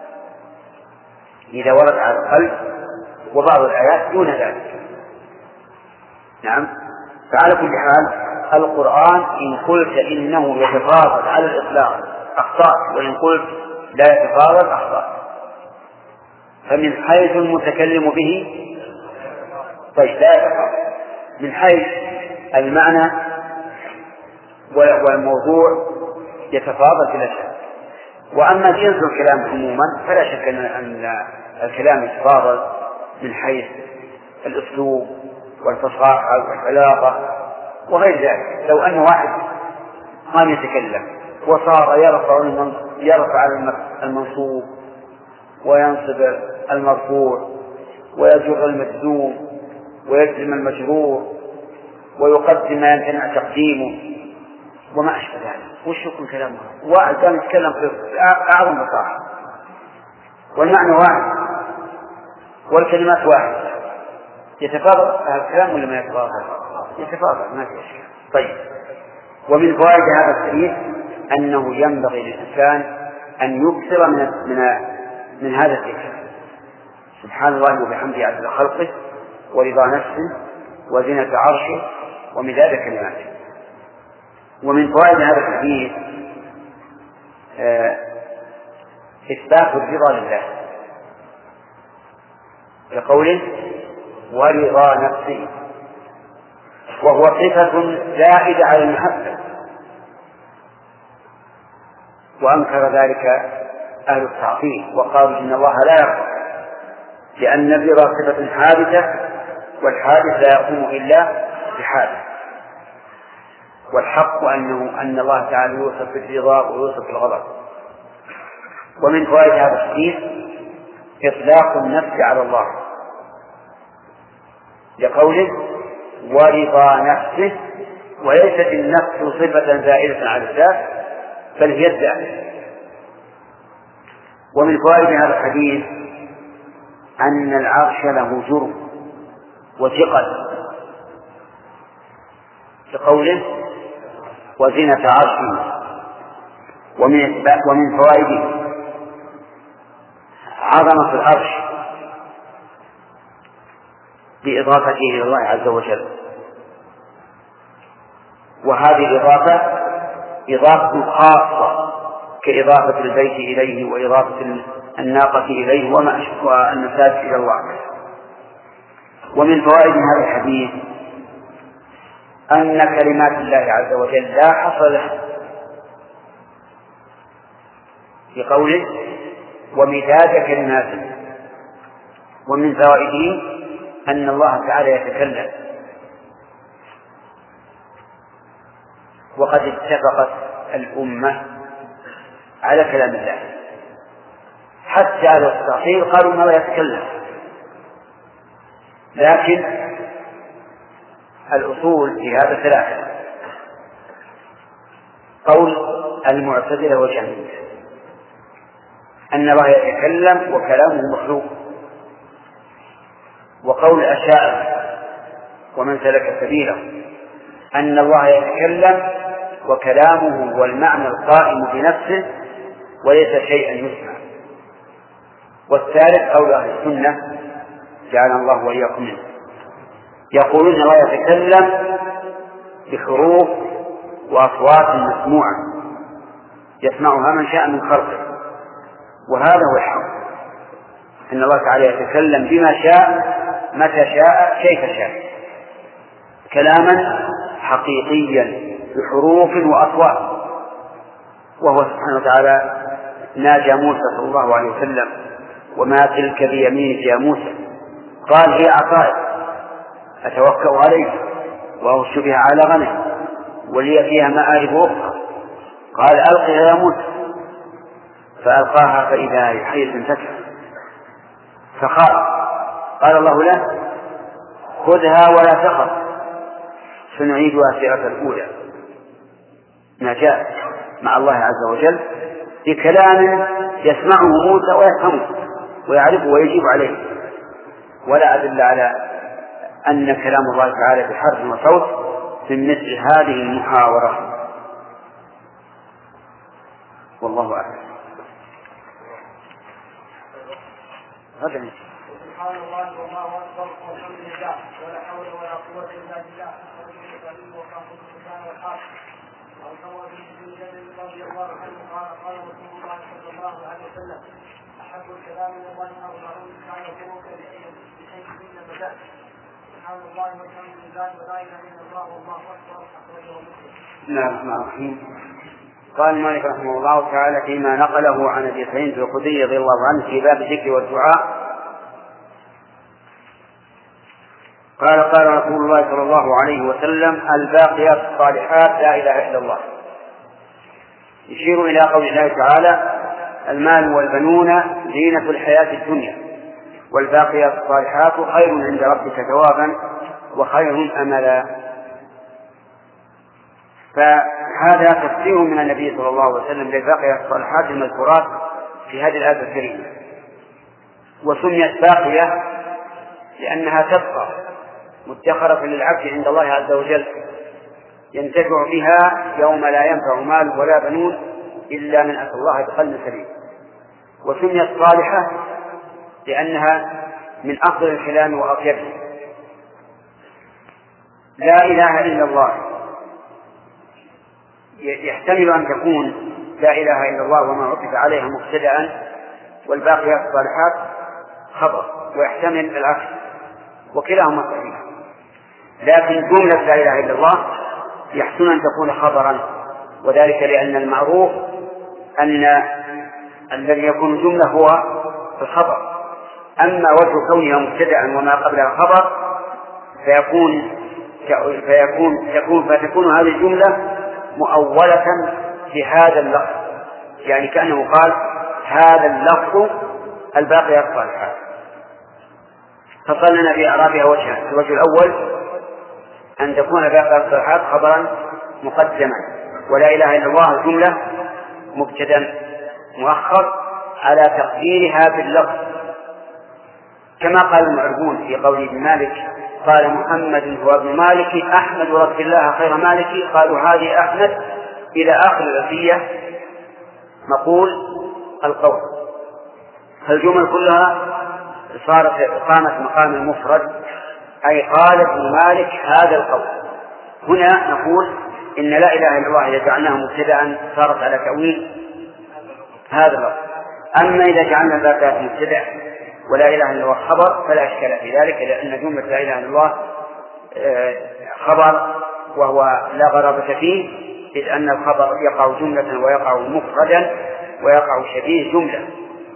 إذا ورد على القلب، وبعض الآيات دون ذلك. نعم. فعلى كل حال القرآن إن قلت إنه يتفاضل على الإطلاق أخطأت، وإن قلت لا يتفاضل أخطأت. فمن حيث المتكلم به طيب لا يتفاضل، من حيث المعنى والموضوع يتفاضل بلا شك. وأما جنس الكلام عموما فلا شك أن الكلام يتفاضل من حيث الأسلوب والفصاحة والبلاغة وغير ذلك. لو أن واحد قام يتكلم وصار يرفع يرفع المنصوب وينصب المرفوع ويجر المجزوم ويجزم المجرور ويقدم ما يمتنع تقديمه وما أشبه ذلك. وش يكون كلامه؟ واحد كان يتكلم في أعظم بصاحة والمعنى واحد والكلمات واحدة، يتفاضل الكلام ولا ما يتفاضل؟ يتفاضل، ما في أشياء. طيب، ومن فوائد هذا الحديث أنه ينبغي للإنسان أن يكثر من من من هذا الذكر، سبحان الله وبحمده عدد خلقه ورضا نفسه وزنة عرشه ومداد كلماته. ومن فوائد هذا الحديث آه إثبات الرضا لله لقوله ورضا نفسه، وهو صفة زائدة على المحبة، وأنكر ذلك أهل التعطيل وقالوا إن الله لا يرضى، لأن الرضا صفة حادثة والحادث لا يقوم إلا بحادث، والحق أنه أن الله تعالى يوصف بالرضا ويوصف بالغضب. ومن فوائد هذا الحديث إطلاق النفس على الله لقوله ورضا نفسه، وليست النفس صفة زائدة على الذات بل هي الذات. ومن فوائد هذا الحديث أن العرش له جرم وثقل لقوله وزنة عرشه. ومن ومن فوائده عظمة العرش بإضافته إلى الله عز وجل، وهذه الإضافة إضافة خاصة كإضافة البيت إليه وإضافة الناقة إليه وما أشبه النساج إلى الله. ومن فوائد هذا الحديث أن كلمات الله عز وجل لا حصر لها بقوله ومداد كلماته. ومن فوائده أن الله تعالى يتكلم، وقد اتفقت الأمة على كلام الله، حتى على الصحيح قالوا ما لا يتكلم، لكن الأصول في هذا ثلاثة: قول المعتزلة والجهمية أن الله يتكلم وكلامه مخلوق، وقول الأشاعرة ومن سلك سبيله أن الله يتكلم وكلامه هو المعنى القائم بنفسه وليس شيئا يسمع. والثالث قول أهل السنة جعلنا الله وإياكم منه، يقولون الله يتكلم بحروف وأصوات مسموعة يسمعها من شاء من خلقه، وهذا هو الحق، أن الله تعالى يتكلم بما شاء متى شاء كيف شاء، كلاما حقيقيا بحروف وأصوات. وهو سبحانه وتعالى ناجى موسى صلى الله عليه وسلم وما تلك بيمينك يا موسى، قال هي عصاي أتوكأ عليها وأهش بها على غنم ولي فيها مآرب أخرى، قال ألقها يا موسى، فألقاها فإذا هي حية تسعى فخاف، قال الله له خذها ولا تخف سنعيدها سيرة الأولى. نجاة مع الله عز وجل بكلام يسمعه موسى ويفهمه ويعرفه ويجيب عليه، ولا أدل على أن كلام الله تعالى بحرف وصوت من مثل هذه المحاورة. والله أعلم. هذا سبحان الله والله أكبر والحمد لله ولا حول ولا قوة إلا بالله وقام السبحان والحق. وروى ابن جابر رضي الله عنه قال قال رسول الله صلى الله عليه وسلم أحب الكلام إلى الله أربعون كان يقولك بشيء من بدأت سبحان الله والحمد لله ولا إله إلا الله والله أكبر. أخرجه مسلم. بسم الله الرحمن الرحيم. قال مالك رحمه الله تعالى فيما نقله عن ابي سعيد الخدري رضي الله عنه في باب الذكر والدعاء قال قال رسول الله صلى الله عليه وسلم الباقيات الصالحات لا اله الا الله، يشير الى قول الله تعالى المال والبنون زينة الحياة الدنيا والباقيات الصالحات خير عند ربك ثوابا وخير أملا. فهذا تفسير من النبي صلى الله عليه وسلم للباقيات الصالحات المذكورات في هذه الآية الكريمة. وسميت باقية لأنها تبقى مدخرة للعبد عند الله عز وجل ينتفع بها يوم لا ينفع مال ولا بنون إلا من أتى الله بقلب سليم. وسميت صالحة لأنها من أفضل الكلام وأطيبه. لا إله إلا الله يحتمل أن تكون لا إله إلا الله وما عطف عليها مبتدأ والباقيات الصالحات خبر، ويحتمل العكس، وكلاهما صحيح. لكن جملة لا إله إلا الله يحسن أن تكون خبرا، وذلك لأن المعروف أن الذي يكون جملة هو الخبر. أما وجه كونها مبتدأ وما قبلها خبر فيكون فيكون تكون فتكون هذه الجملة مؤولة في هذا اللفظ، يعني كأنه قال هذا اللفظ الباقيات الصالحات، فصل لنا في إعرابها وجهان. الوجه الأول أن تكون الباقيات الصالحات خبرا مقدما، ولا إله إلا الله جملة مبتدأ مؤخر على تقديرها باللفظ، كما قال المعربون في قول ابن مالك قال محمد هو ابن مالك أحمد رب الله خير مالك، قالوا هذه أحمد إلى آخر الألفية مقول القول. فالجمل كلها صارت قامت مقام المفرد، أي قال ابن مالك هذا القول. هنا نقول إن لا إله إلا الله إذا جعلناها مبتدأ صارت على تأويل هذا اللفظ. أما إذا جعلنا الباقيات مبتدأ ولا إله إلا الله خبر فلا إشكال في ذلك، لأن جملة لا إله إلا الله خبر وهو لا غرابة فيه، إذ أن الخبر يقع جملة ويقع مفردا ويقع شبيه جملة.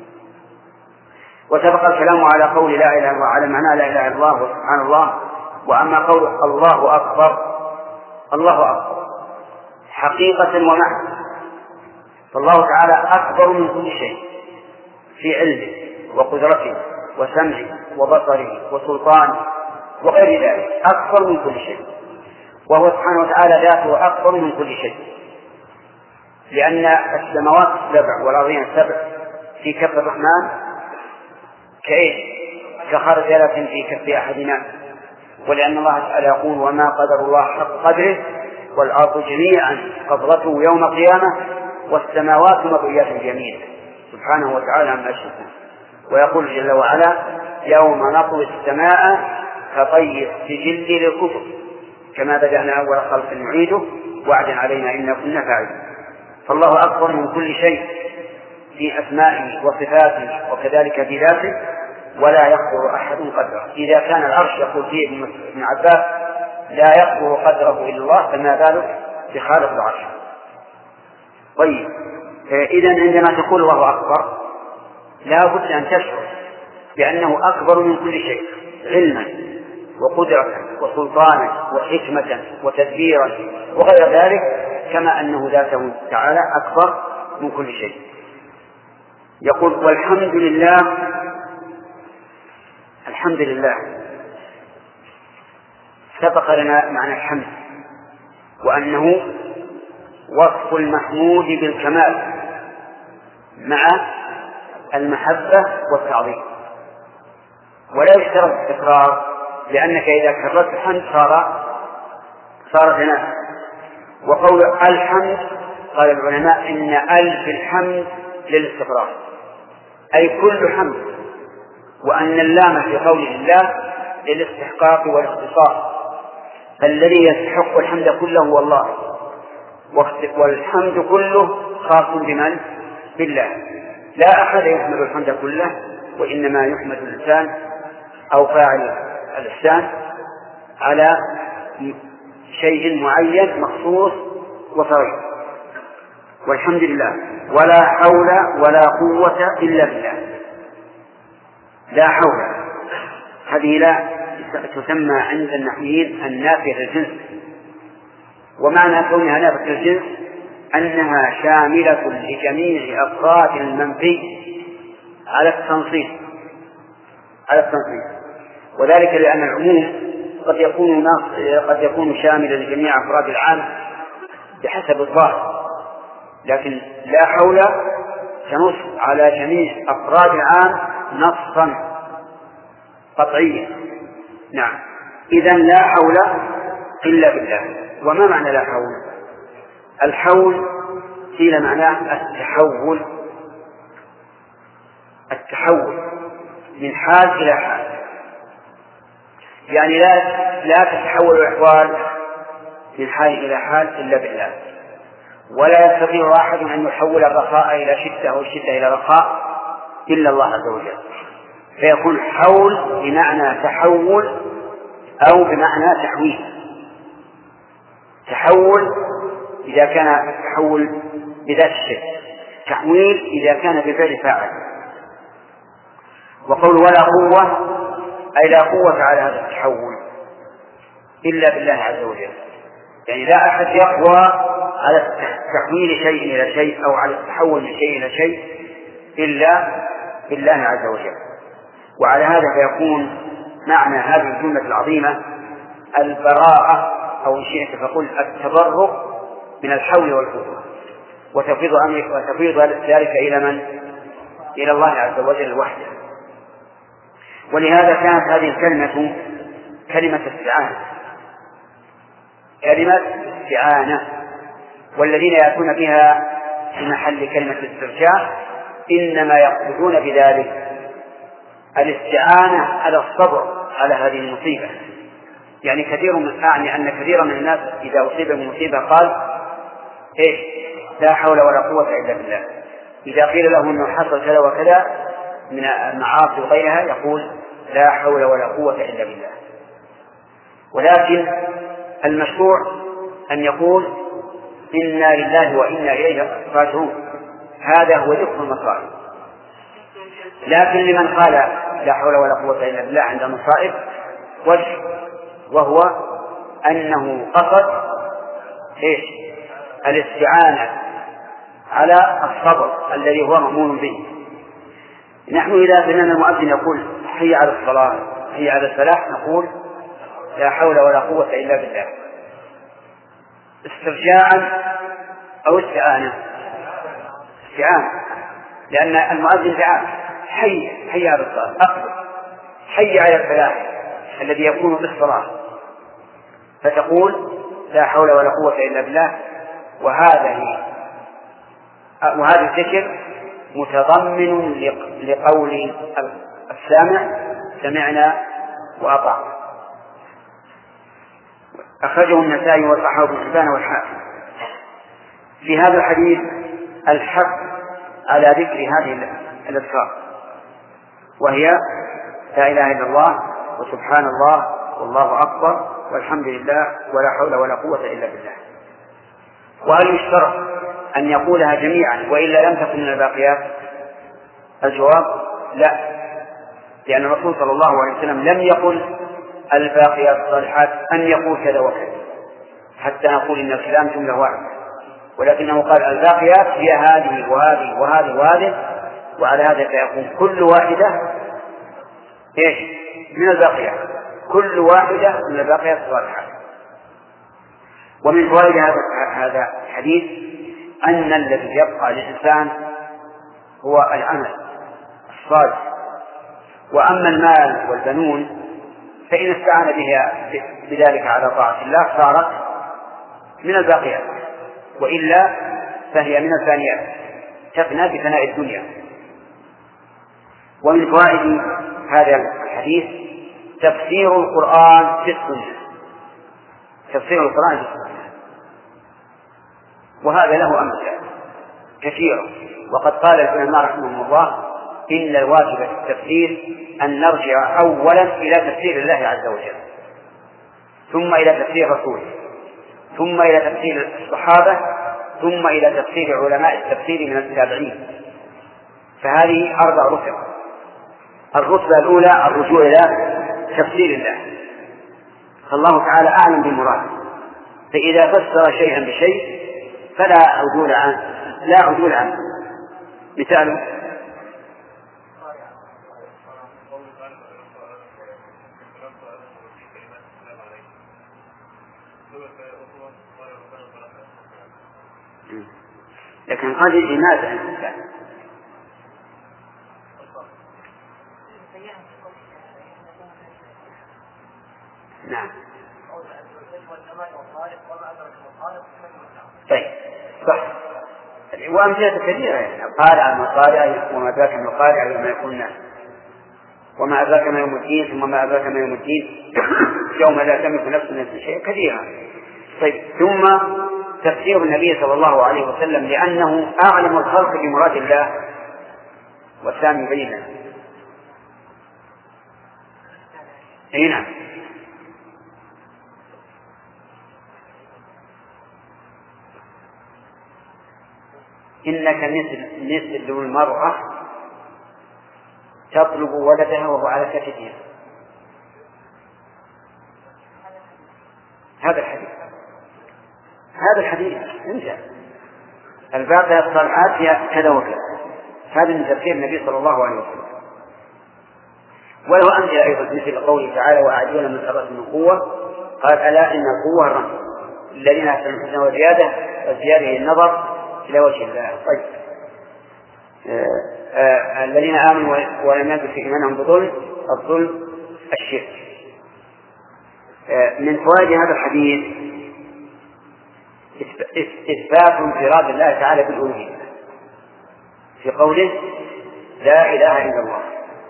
وسبق الكلام على قول لا إله إلا الله على معنى لا إله إلا الله وسبحان الله. وأما قول الله أكبر، الله أكبر حقيقة ومعنى، فالله تعالى أكبر من كل شيء في علمه وقدرته وسمعه وبصره وسلطانه وغير ذلك، أكبر من كل شيء. وهو سبحانه وتعالى ذاته أكبر من كل شيء، لأن السماوات السبع والأرضين السبع في كف الرحمن كإيه كخردلة في كف أحدنا، ولأن الله تعالى يقول وما قدر الله حق قدره والأرض جميعا قبضته يوم القيامة والسماوات مطويات جميعا سبحانه وتعالى عما يشركون. ويقول جل وعلا يوم نطوي السماء كطي السجل للكتب كما بدأنا أول خلق نعيده وعدا علينا إنا كنا فاعلين. فالله أكبر من كل شيء في أسمائه وصفاته وكذلك في ذاته، ولا يقدر أحد قدره. إذا كان العرش يقول فيه ابن عباس لا يقدر قدره إلا الله، فما بالك بخالق العرش. طيب، إذن عندما تقول الله أكبر لا بد أن تشعر بأنه أكبر من كل شيء علما وقدرة وسلطانا وحكمة وتدبيرا وغير ذلك، كما أنه ذاته تعالى أكبر من كل شيء. يقول والحمد لله. الحمد لله سبق لنا معنى الحمد، وأنه وصف المحمود بالكمال مع المحبة والتعظيم، ولا يشترط التكرار، لأنك إذا كررت الحمد صار صار ثناء. وقول الحمد قال العلماء إن ألف الحمد للاستقرار، أي كل حمد، وأن اللام في قول الله للاستحقاق والاختصاص، فالذي يستحق الحمد كله هو الله، والحمد كله خاص بمن؟ بالله. لا أحد يحمد الحمد كله، وإنما يحمد الإنسان أو فاعل الإحسان على شيء معين مخصوص وفريد. والحمد لله ولا حول ولا قوة إلا بالله. لا حول هذه لا تسمى عند النحويين النافية للجنس، ومعنى كونها نافية للجنس أنها شاملة لجميع أفراد المنفي على التنصيص، على التنصيص، وذلك لأن العموم قد يكون قد يكون شاملا لجميع أفراد العام بحسب الظاهر، لكن لا حول تنص على جميع أفراد العام نصا قطعيا. نعم، إذن لا حول إلا بالله. وما معنى لا حول؟ الحول قيل معناه التحول التحول من حال إلى حال، يعني لا لا تتحول الأحوال من حال إلى حال إلا بالله، ولا يستطيع أحد أن يحول الرخاء إلى شدة أو الشدة إلى رخاء إلا الله عز وجل. فيكون حول بمعنى تحول أو بمعنى تحويل. تحول إذا كان التحول بذات الشيء، تحويل إذا كان بفعل فاعل. وقول ولا قوة أي لا قوة على هذا التحول إلا بالله عز وجل، يعني لا أحد يقوى على تحويل شيء إلى شيء أو على التحول من شيء إلى شيء إلا بالله عز وجل. وعلى هذا فيكون معنى هذه الجملة العظيمة البراءة، أو إن شئت فقل التبرؤ من الحول والقوة، وتفيض وتفيض ذلك إلى من؟ إلى الله عز وجل وحده. ولهذا كانت هذه الكلمة كلمة استعانة، كلمة استعانة، والذين يأتون بها في محل كلمة استرجاع إنما يقصدون بذلك الاستعانة على الصبر على هذه المصيبة. يعني كثير من أعني أن كثيرا من الناس إذا أصيب بمصيبة قال إيش؟ لا حول ولا قوة إلا بالله. إذا قيل له أنه حصل كذا وكذا من المعاصي وغيرها يقول لا حول ولا قوة إلا بالله. ولكن المشروع أن يقول إنا لله وإنا إليه راجعون، هذا هو ذكر المصائب. لكن لمن قال لا حول ولا قوة إلا بالله عند المصائب وجه، وهو أنه قصد إيش؟ الاستعانة على الصبر الذي هو مأمون به. نحن إذا سمعنا المؤذن يقول حي على الصلاة حي على الفلاح نقول لا حول ولا قوة إلا بالله، استرجاعا أو استعانة؟ استعانة، لأن المؤذن دعا حي حي على الصلاة، أقبل حي على الفلاح الذي يكون بالصلاة، فتقول لا حول ولا قوة إلا بالله. وهذا وهذا الذكر متضمن لقول السامع سمعنا وأطعنا. أخرجه النسائي وصححه ابن حبان والحاكم. في هذا الحديث الحث على ذكر هذه الأذكار، وهي لا إله إلا الله وسبحان الله والله أكبر والحمد لله ولا حول ولا قوة إلا بالله. وهل يشترط أن يقولها جميعا وإلا لم تكن من الباقيات؟ الجواب لا، لأن الرسول صلى الله عليه وسلم لم يقل الباقيات الصالحات أن يقول كذا وكذا حتى نقول إن الكلام جملة واحدة، ولكنه قال الباقيات هي هذه وهذه وهذه وهذه، وعلى هذا فيكون كل واحدة إيش؟ من الباقيات، كل واحدة من الباقيات الصالحات. ومن فوائد هذا الحديث أن الذي يبقى للإنسان هو العمل الصالح، وأما المال والبنون فإن استعان بها بذلك على طاعة الله صارت من الباقيات، وإلا فهي من الفانيات تفنى بفناء الدنيا. ومن فوائد هذا الحديث تفسير القرآن في السنة، تفسير القرآن في السنة، وهذا له أمثلة كثيرة. وقد قال العلماء رحمهم الله إن الواجب في التفسير أن نرجع أولا إلى تفسير الله عز وجل، ثم إلى تفسير رسوله، ثم إلى تفسير الصحابة، ثم إلى تفسير علماء التفسير من التابعين. فهذه أربع رتب. الرتبة الأولى الرجوع إلى تفسير الله، فالله تعالى أعلم بالمراد، فإذا فسر شيئا بشيء فلا عدول عنه، لا عدول عنه. مثال لكن قد يجي ماذا الإنسان. نعم. طيب صح. وأمثلة كثيرة يعني القارعة المقارعة وما أدراك ما القارعة يوم يكون الناس وما أدراك ما يوم الدين ثم ما أدراك ما يوم الدين يوم لا تملك نفس نفس شيء كثيرا. طيب ثم تفسير النبي صلى الله عليه وسلم لأنه أعلم الخلق بمراد الله والسامي بينه. هنا إنك مثل مثل المرأة تطلب ولدها وهو على كتفها. هذا الحديث هذا الحديث انتهى. الباقي الصالحات هي كذا وكذا. هذا من تفسير النبي صلى الله عليه وسلم. وله أمثلة أيضا مثل قوله تعالى وأعدون من ثبت من قوة قال ألا إن القوة الرمي الذين أحسنوا الحسنى وزيادة والزيادة النظر إلى وجه الله. طيب آه آه الذين آمنوا ولم يلبسوا إيمانهم بظلم الظلم الشرك. آه من فوائد هذا الحديث إثبات انفراد الله تعالى بالألوهية في قوله لا إله إلا الله.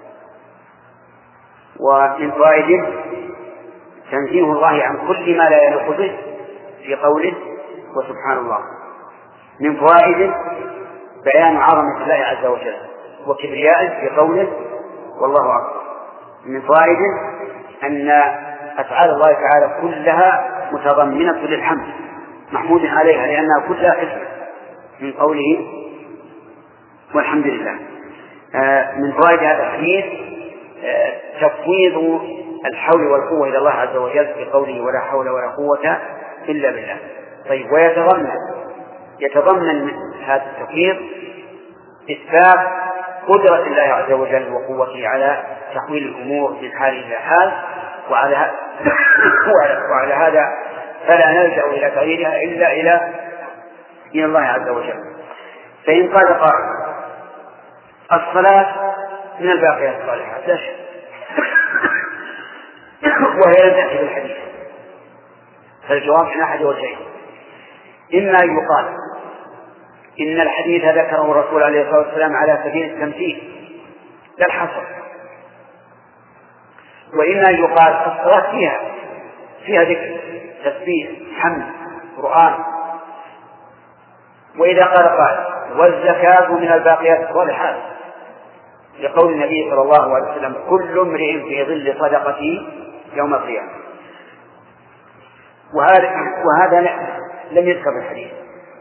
ومن فوائده تنزيه الله عن كل ما لا يليق به في قوله وسبحان الله. من فوائده بيان عظمة الله عز وجل وكبريائه في قوله والله أكبر. من فوائده أن أفعال الله تعالى كلها متضمنة للحمد محمود عليها لأنها كلها حسنة من قوله والحمد لله. من فوائد هذا الحديث تفويض الحول والقوة إلى الله عز وجل في قوله ولا حول ولا قوة إلا بالله. طيب ويتضمن يتضمن هذا التفويض إثبات قدرة الله عز وجل وقوته على تحويل الأمور من حال إلى حال. وعلى وعلى هذا فلا نلجأ إلى تغييرها إلا إلى إلى الله عز وجل. فإن قال قائل الصلاة من الباقيات الصالحات لا شك وهي لم تأتي بالحديث فالجواب من أحد وجهين. إما أن يقال إن الحديث ذكره الرسول عليه الصلاة والسلام على سبيل التمثيل لا الحصر. وإما أن يقال الصلاة فيها فيها ذكر تسبيح حمد قرآن. وإذا قال قال والزكاة من الباقيات الصالحات لقول النبي صلى الله عليه وسلم كل امرئ في ظل صدقته يوم القيامة. وهذا وهذا لم يذكر في الحديث.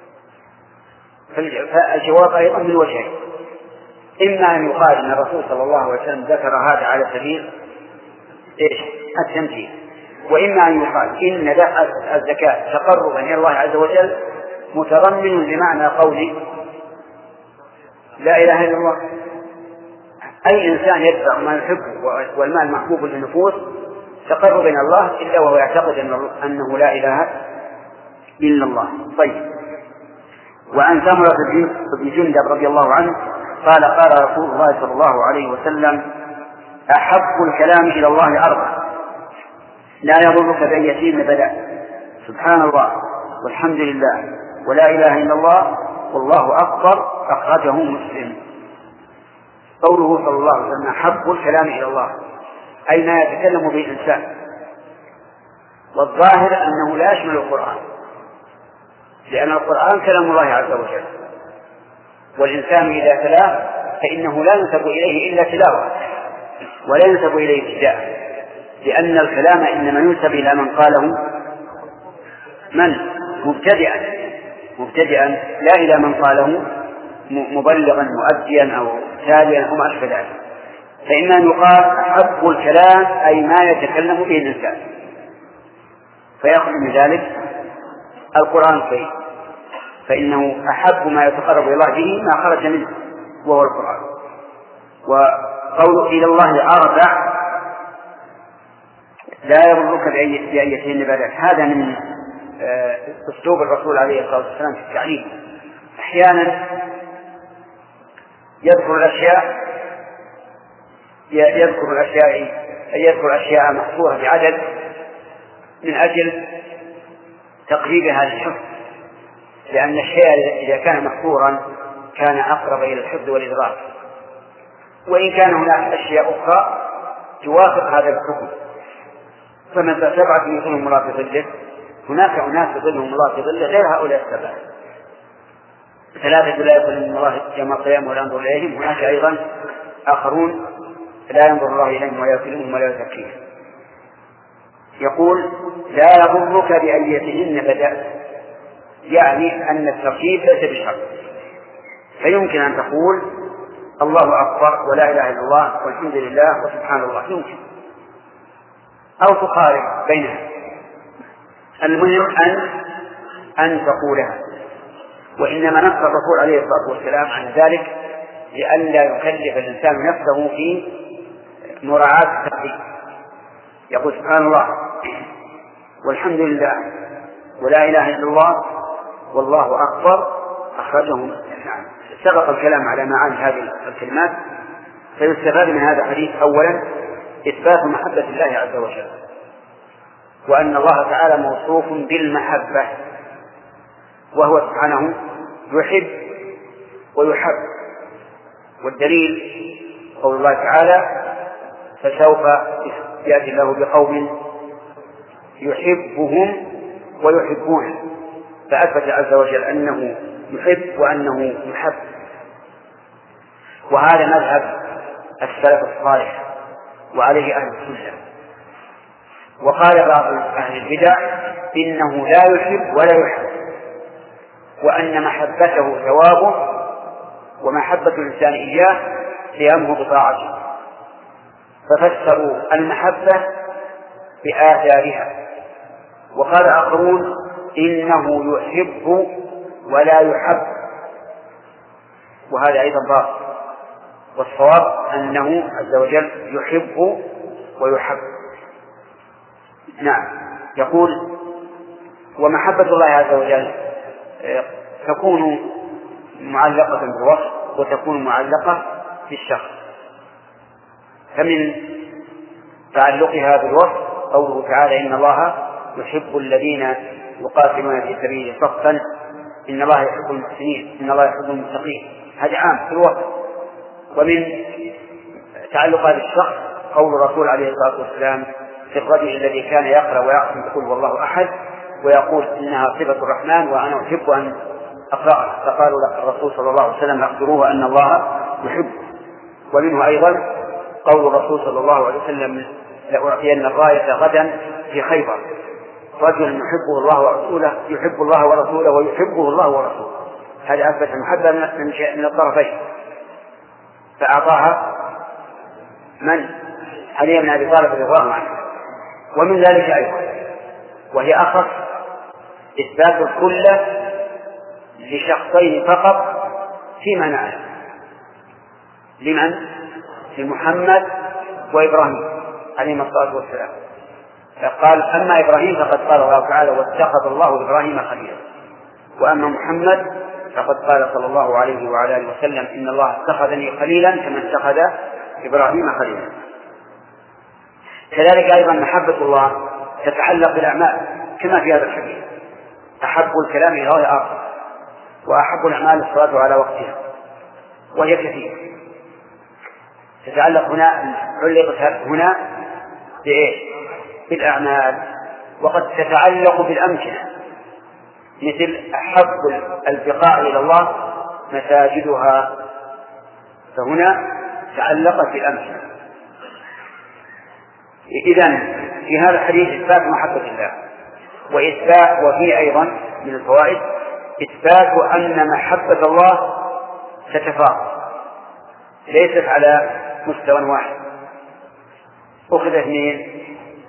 فالجواب أيضا من وجهين. إما أن يقال أن الرسول صلى الله عليه وسلم ذكر هذا على سبيل إيش التمثيل. وإما أن يقال إن دفع الزكاة تقربا إلى الله عز وجل متضمن لمعنى قوله لا إله إلا الله. أي إنسان يدفع ما يحبه والمال محبوب للنفوس تقرب إلى الله إلا وهو يعتقد أنه لا إله إلا الله. طيب وعن سمرة بن جندب رضي الله عنه قال قال رسول الله صلى الله عليه وسلم أحب الكلام إلى الله أربع لا يضرك بأيتين بدأ سبحان الله والحمد لله ولا إله إلا الله والله أكبر أخرجه مسلم. قوله صلى الله عليه وسلم أحب الكلام إلى الله أي ما يتكلم به الإنسان. والظاهر أنه لا يشمل القرآن لأن القرآن كلام الله عز وجل والإنسان إذا تلاه فإنه لا ينسب إليه إلا تلاوة ولا ينسب إليه ابتداء لأن الكلام إنما ينسب إلى من قاله من مبتدئا مبتدئا لا إلى من قاله مبلغا مؤديا أو تاليا أو ما أشبه ذلك. فإما أن يقال أحب الكلام أي ما يتكلم به الإنسان فيأخذ من ذلك القرآن فيه فإنه أحب ما يتقرب إلى الله به ما خرج منه وهو القرآن. وقول إلى الله أربع لا يضرك بأيتين بدأ هذا من أسلوب الرسول عليه الصلاة والسلام في التعليم أحيانا يذكر الأشياء يذكر الأشياء يذكر أشياء محصورة بعدد من أجل تقريبها للحفظ، لأن الشيء إذا كان محصورا كان أقرب إلى الحفظ والإدراك، وإن كان هناك أشياء أخرى توافق هذا الحكم. فمثل سبعة يظلهم الله في ظله، هناك أناس يظلهم الله في ظله غير هؤلاء السبعة. ثلاثة لا يظلهم الله يوم القيامة ولا ينظر إليهم، هناك أيضا آخرون لا ينظر الله إليهم ولا يكلمهم ولا يزكيهم. يقول لا يضرك بأيتهن بدأت، يعني أن الترتيب ليس بشرط، فيمكن أن تقول الله أكبر ولا إله إلا الله والحمد لله وسبحان الله، يمكن، أو تقارب بينها. المهم أن أن تقولها. وإنما نص الرسول عليه الصلاة والسلام عن ذلك لئلا يكلف الإنسان نفسه في مراعاة الترتيب. يقول سبحان الله والحمد لله ولا إله إلا الله والله أكبر، أخرجهم. سبق الكلام على معاني هذه الكلمات. فيستفاد من هذا الحديث أولا إثبات محبة الله عز وجل، وأن الله تعالى موصوف بالمحبة، وهو سبحانه يحب ويحب. والدليل قول الله تعالى فسوف يأتي الله بقوم يحبهم ويحبونه، فأثبت عز وجل أنه يحب وأنه يحب. وهذا مذهب السلف الصالح وعليه أهل السنة. وقال بعض أهل البدع إنه لا يحب ولا يحب، وأن محبته ثوابه ومحبة الإنسان إياه قيامه بطاعته، ففسروا المحبة بآثارها. وقال آخرون إنه يحب ولا يحب، وهذا أيضا باطل، والصواب أنه عز وجل يحب ويحب. نعم. يقول ومحبة الله عز وجل تكون معلقة بالوصف وتكون معلقة بالشخص. فمن تعلقها بالوصف قوله تعالى إن الله يحب الذين يقاتلون في سبيله صفا إن الله يحب المحسنين إن الله يحب المتقين، هذا عام في الوصف. ومن تعلقها بالشخص قول الرسول عليه الصلاة والسلام في الرجل الذي كان يقرأ ويعصم يقول والله أحد ويقول إنها صفة الرحمن وأنا أحب أن أقرأها، فقالوا لك الرسول صلى الله عليه وسلم أخبروه أن الله يحب. ومنه أيضا قول الرسول صلى الله عليه وسلم لأعطين الراية غدا في خيبر، رجل يحبه الله ورسوله يحب الله ورسوله ويحبه الله ورسوله، هذا أثبت المحبة من الطرفين، فأعطاها من؟ علي بن أبي طالب رضي الله عنه. ومن ذلك أيضا وهي أخص إثبات الكل لشخصين فقط فيما نعلم، لمن؟ لمحمد وإبراهيم عليهما الصلاة والسلام. فقال أما إبراهيم فقد قال الله تعالى واتخذ الله إبراهيم خليلا، وأما محمد فقد قال صلى الله عليه وعلى آله وسلم إن الله اتخذني خليلا كما اتخذ إبراهيم خليلا. كذلك أيضا محبة الله تتعلق بالأعمال كما في هذا الحديث أحب الكلام إلى الله آخر وأحب الأعمال الصلاة على وقتها، وهي كثير تتعلق هنا علقت هنا بإيه؟ بالأعمال. وقد تتعلق بالأمكنة مثل أحب البقاع إلى الله مساجدها، فهنا تعلقت بالأمكنة. إذن في هذا الحديث إثبات محبة الله، وإثبات وفي أيضا من الفوائد إثبات أن محبة الله تتفاضل ليست على مستوى واحد. أخذ اثنين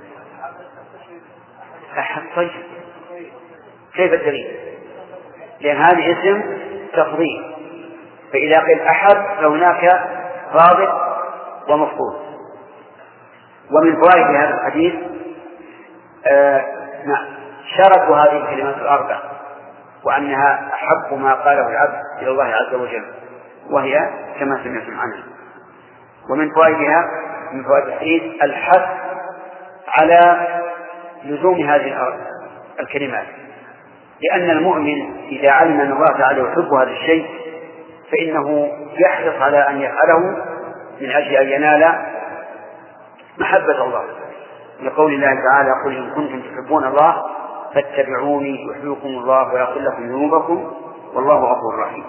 أحب. طيب كيف الدليل؟ لأن هذا اسم تفضيل، فإذا قيل أحب فهناك رابط ومفقود. ومن فوائد هذا الحديث آه نعم شرط هذه الكلمات الأربع، وأنها أحب ما قاله العبد إلى الله عز وجل، وهي كما سمعتم عنها. ومن فوائدها من فوائد الحديث الحث على لزوم هذه الكلمات، لأن المؤمن إذا علم أن الله تعالى يحب هذا الشيء فإنه يحرص على أن يفعله من أجل أن ينال محبة الله، لقول الله تعالى: قل إن كنتم تحبون الله فاتبعوني يحببكم الله ويغفر لكم ذنوبكم والله غفور رحيم.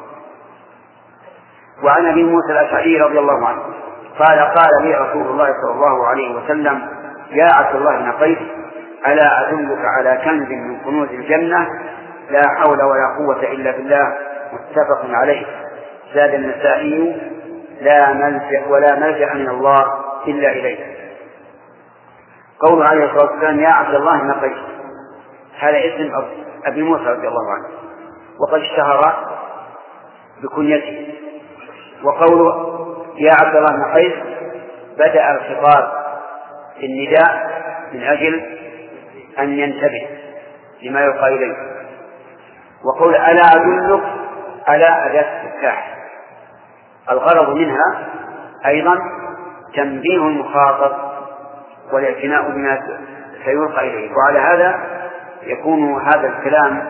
وعن أبي موسى الأشعري رضي الله عنه قال: قال لي رسول الله صلى الله عليه وسلم: يا عبد الله بن قيس، ألا أدلك على كنز من كنوز الجنة لا حول ولا قوة إلا بالله، متفق عليه. زاد النسائي: لا ملجأ ولا ملجأ من الله إلا إليه. قوله عليه الصلاة والسلام: يا عبد الله بن قيس، هذا اسم أبي موسى رضي الله عنه، وقد اشتهر بكنيته. وقوله يا عبد الله بن قيس بدأ الخطاب بالنداء من أجل أن ينتبه لما يقال إليه. وقول ألا أدلك على أداة استفتاح، الغرض منها أيضا تنبيه المخاطب والاعتناء بما سيلقى إليه. وعلى هذا يكون هذا الكلام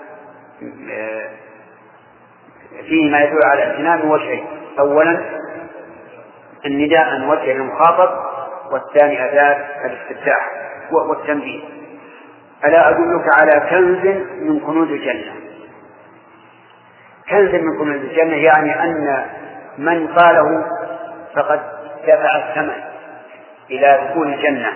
فيه ما يدل على الاعتناء بوجهين: أولا النداء موجه للمخاطب، والثاني أداة الاستفتاح والتنبيه. ألا أدلك على كنز من كنوز الجنة. كنز من كنوز الجنة يعني أن من قاله فقد دفع الثمن إلى دخول الجنة،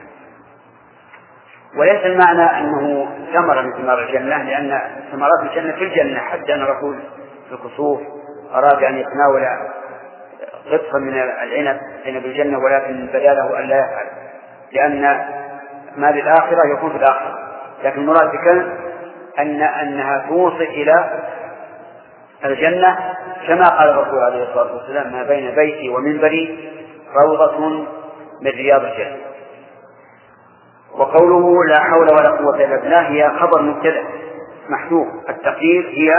وليس المعنى أنه ثمرة من ثمار الجنة، لأن ثمرات الجنة في الجنة، حتى أن الرسول في الكسوف أراد أن يتناول قطفا من العنب عنب الجنة، ولكن بدا له أن لا يفعل، لأن ما بالآخرة يكون في الآخرة. لكن المراد بكنز أن أنها توصل إلى الجنة، كما قال الرسول عليه الصلاة والسلام: ما بين بيتي ومنبري روضة من رياض الجنة. وقوله لا حول ولا قوة إلا بالله هي خبر مبتدأ محذوف، التقدير هي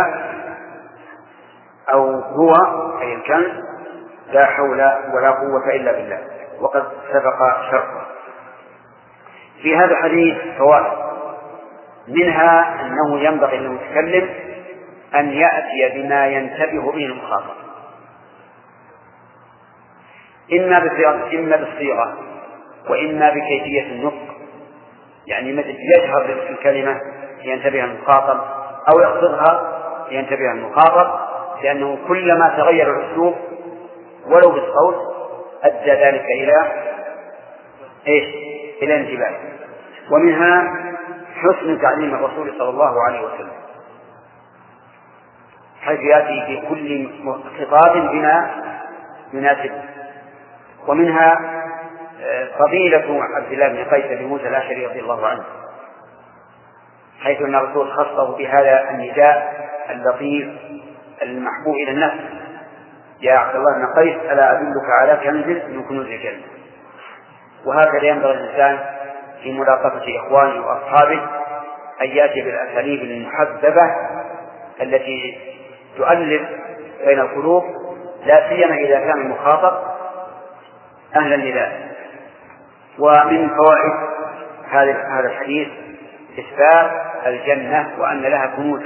أو هو أي الكنز لا حول ولا قوة إلا بالله، وقد سبق شرطه. في هذا الحديث فوائد، منها أنه ينبغي للمتكلم أن يأتي بما ينتبه به المخاطب، إما بصيغة إما بالصيغة وإما بكيفية النطق، يعني مثل يجهر بالكلمة لينتبه المخاطب أو يقصدها لينتبه المخاطب، لأنه كلما تغير الأسلوب ولو بالصوت أدى ذلك إلى إيش؟ إلى انتباه. ومنها حسن تعليم الرسول صلى الله عليه وسلم، حيث يأتي في كل خطاب بما يناسبه. ومنها فضيلة عبد الله بن قيس بن موسى الأشعري رضي الله عنه، حيث أن الرسول خصه بهذا النداء اللطيف المحبوب إلى النفس: يا عبد الله بن قيس، ألا أدلك على كنز من كنوز الجنة. وهكذا ينبغي الإنسان في ملاقفة إخوانه وأصحابه أن يأتي بالأساليب المحببة التي تؤلف بين القلوب، لا سيما إذا كان المخاطب أهلا لذلك. ومن فوائد هذا الحديث إثبات الجنة وأن لها كنوزا،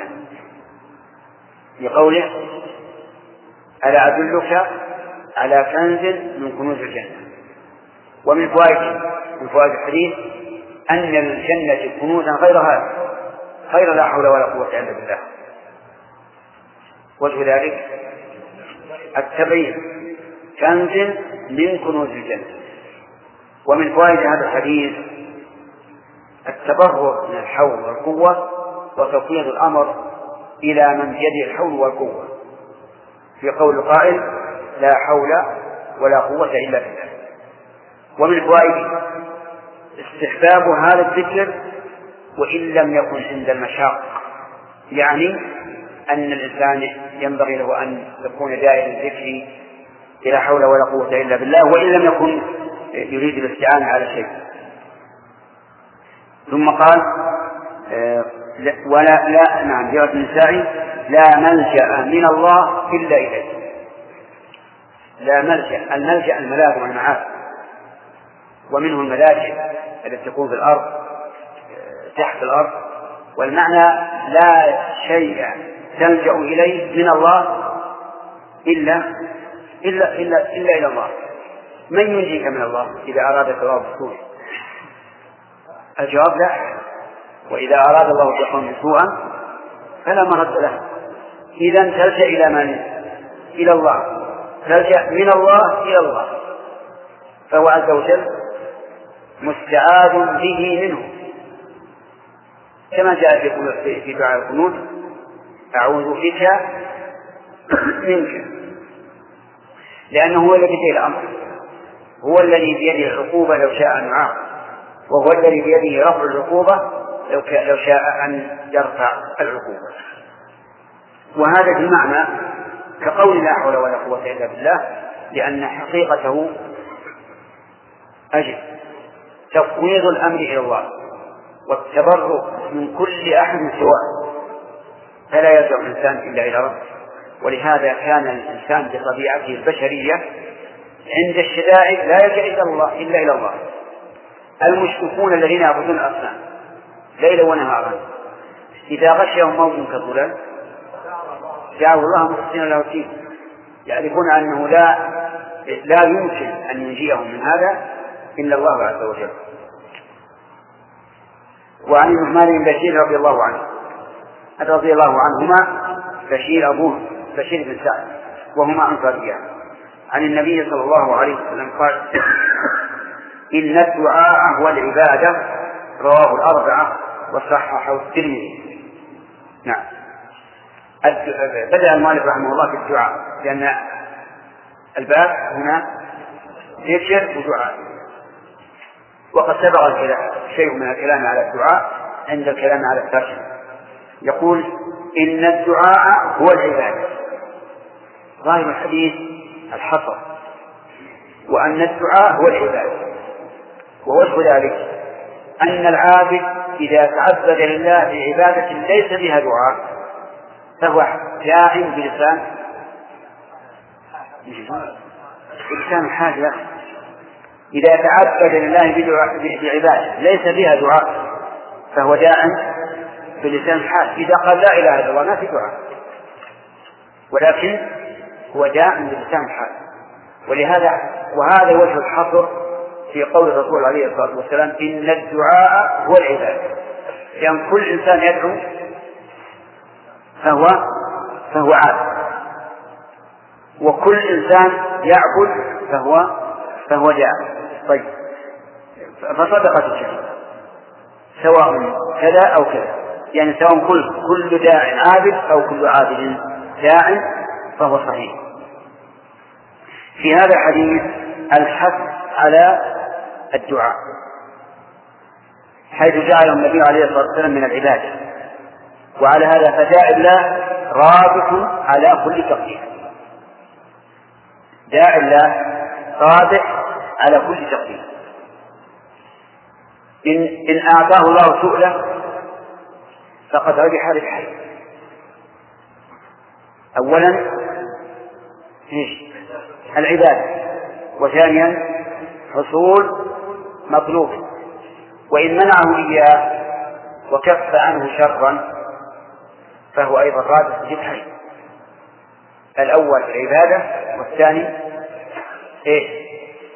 لقوله ألا أدلك على كنز من كنوز الجنة. ومن فوائد من فوائد الحديث أن للجنة كنوزا غير هذا، غير لا حول ولا قوة إلا بالله. وجه ذلك التبعيد: كنز من كنوز الجنة. ومن فوائد هذا الحديث التبرؤ من الحول والقوة وتفويض الأمر إلى من بيده الحول والقوة، في قول القائل: لا حول ولا قوة إلا بالله. ومن فوائد استحباب هذا الذكر وإن لم يكن عند المشاق، يعني أن الإنسان ينبغي له أن يكون دائما الذكر لا حول ولا قوة إلا بالله، وإن لم يكن يريد الاستعانة على شيء. ثم قال ولا لا نعم جواب النسائي لا ملجأ من الله إلا إليه. لا ملجأ، الملجأ الملاذ والمعاد، ومنه الملاجئ التي تكون في الأرض تحت الأرض، والمعنى لا شيء تلجأ إليه من الله إلا إلا إلا إلا إلى الله. من ينجيك من الله إذا أراد ثواب السوء؟ الجواب لا. وإذا أراد الله بقوم سوءا فلا مرد له. إذن تلجأ إلى من؟ إلى الله، تلجأ من الله إلى الله، فهو عز وجل مستعاذ به منه، كما جاء في دعاء القنوت أعوذ بك منك، لأنه هو الذي بيده الأمر، هو الذي بيده العقوبة لو شاء أن يعاقب، وهو الذي بيده رفع العقوبة لو شاء أن يرفع العقوبة. وهذا بمعنى كقول لا حول ولا قوة إلا بالله، لأن حقيقته أجل تفويض الأمر إلى الله والتبرؤ من كل أحد سواه، فلا يرجع الإنسان إلا إلى ربه. ولهذا كان الإنسان بطبيعته البشرية عند الشدائد لا يلجأ إلا الله إلا إلى الله. المشركون الذين يعبدون الأصنام ليلا ونهارا إذا غشيهم موج كالظلال دعوا الله مخلصين له الدين، يعرفون أنه لا لا يمكن أن ينجيهم من هذا إلا الله عز وجل. وعن النعمان بن بشير رضي الله عنه رضي الله عنهما بشير أبوه بشير بن سعد وهما أنصاريان عن النبي صلى الله عليه وسلم قال إن الدعاء هو العبادة، رواه الأربعة وصححه الترمذي. نعم. بدأ المؤلف رحمه الله في الدعاء لأن الباب هنا ذكر ودعاء، وقد سبق شيء من الكلام على الدعاء عند الكلام على الترجمة. يقول إن الدعاء هو العبادة، ظاهر الحديث الحصر، وأن الدعاء هو العبادة. ووجه ذلك أن العابد إذا تعبد لله بعبادة ليس بها دعاء فهو داع بلسان بلسان حال. إذا تعبد لله بعبادة ليس بها دعاء فهو داع بلسان حال. إذا قال لا إله إلا الله ما في دعاء، ولكن هو داع بلسان حال. ولهذا وهذا وجه الحصر في قول الرسول عليه الصلاة والسلام إن الدعاء هو العبادة، لأن يعني كل إنسان يدعو فهو فهو عابد، وكل إنسان يعبد فهو فهو داع. طيب، فصدقت الكلمة سواء كذا أو كذا، يعني سواء كل كل داع عابد أو كل عابد داع فهو صحيح. في هذا الحديث الحث على الدعاء، حيث جعله النبي عليه الصلاة والسلام من العبادة، وعلى هذا فداع الله رابط على كل تقدير، داع الله رابح على كل تقدير. إن, إن أعطاه الله سؤله فقد ربح ربحين: أولا العبادة، وثانيا حصول مطلوب. وإن منعه إياه وكف عنه شرا فهو أيضا رابح ربحين: الأول العبادة والثاني إيه؟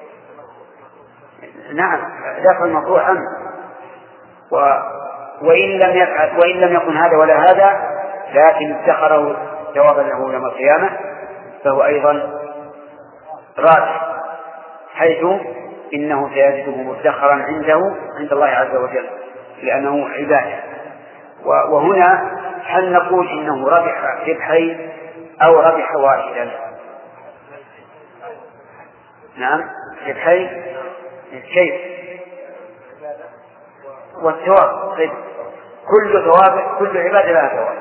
نعم، دفع المطروح عنه. و... وإن لم يفعل وإن لم يكن هذا ولا هذا لكن ادخره ثوابا له يوم القيامة فهو أيضا رابح، حيث إنه سيجده مدخرا عنده عند الله عز وجل لأنه عبادة. وهنا هل نقول إنه ربح ربحين أو ربح واحدا؟ نعم، ربحين. كيف؟ والثواب طيب. كل ثواب كل عبادة لها ثواب.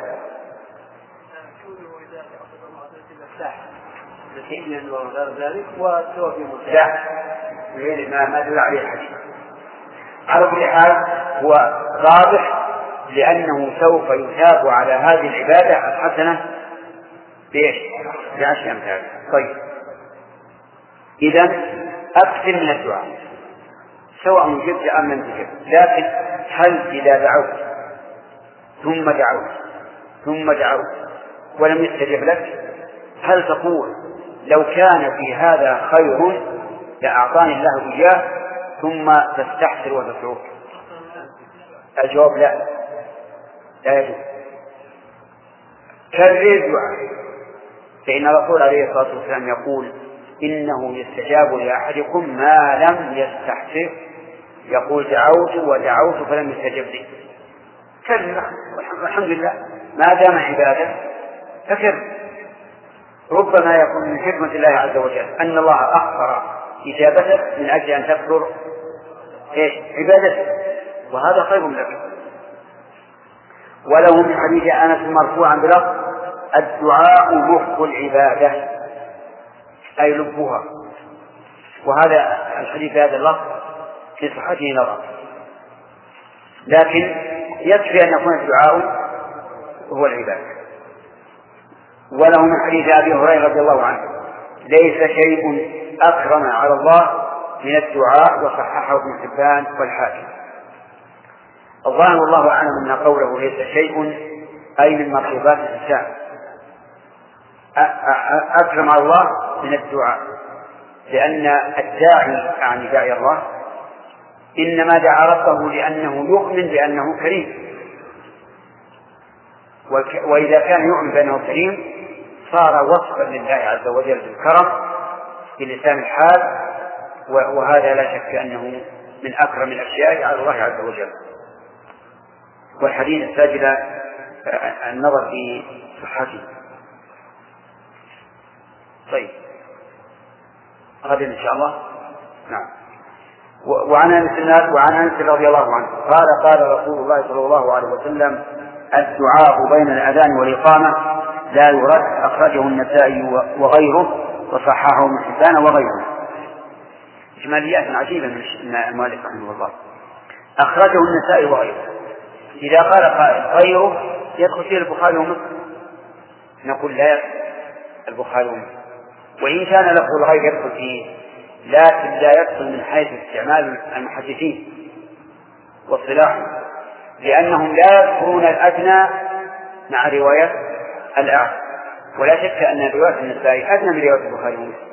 ذلك والثواب لا ما ما دل عليه الحديث. على كل حال هو رابح لأنه سوف يثاب على هذه العبادة الحسنة بإيش؟ بعشر أمثالها. طيب، إذن أكثر من الدعاء سواء جبت أم لم تجب، لكن هل إذا دعوت ثم دعوت ثم دعوت ولم يستجب لك هل تقول لو كان في هذا خير لأعطاني الله إياه ثم تستحسر وتترك؟ الجواب لا، لا يجوز. كرر الدعاء، فإن الرسول عليه الصلاة والسلام يقول إنه يستجاب لأحدكم ما لم يستحسر، يقول دعوت ودعوت فلم يستجب لي، كرر والحمد لله ما دام عبادة فكرر. ربما يكون من حكمة الله عز وجل أن الله أخر إجابتك من أجل أن تكثر عبادتك، وهذا خير لك. وله من حديث أنس مرفوعا بلفظ الدعاء مخ العبادة أي لبها، وهذا الحديث هذا اللفظ في صحته نظر، لكن يكفي أن يكون الدعاء هو العبادة. وله من حديث أبي هريرة رضي الله عنه ليس شيء أكرم على الله من الدعاء، وصححه ابن حبان والحاكم. الظاهر والله أعلم أن قوله ليس شيء أي من مطلوبات الإنسان أكرم على الله من الدعاء، لأن الداعي يعني داعي الله إنما دعا ربه لأنه يؤمن بأنه كريم، وإذا كان يؤمن بأنه كريم صار وصفا لله عز وجل بالكرم بلسان الحال، وهذا لا شك أنه من أكرم الأشياء على الله عز وجل. والحديث ساجل النظر في صحته. طيب، غدا إن شاء الله. نعم. وعن أنس وعن أنس رضي الله عنه قال قال رسول الله صلى الله عليه وسلم الدعاء بين الأذان والإقامة لا يرد، أخرجه النسائي وغيره وصححه ابن حبان وغيره. إجماليات عجيبة من المؤلف رحمه الله. أخرجه النسائي وغيره، إذا قال قائل غيره يدخل فيه البخاري ومسلم، نقول لا يدخل البخاري ومسلم، وإن كان لفظ الغير يدخل فيه لكن لا يدخل من حيث استعمال المحدثين والصلاح، لأنهم لا يذكرون الأدنى مع رواية الأعلى، ولا شك أن رواية النسائي أدنى من رواية البخاري ومسلم،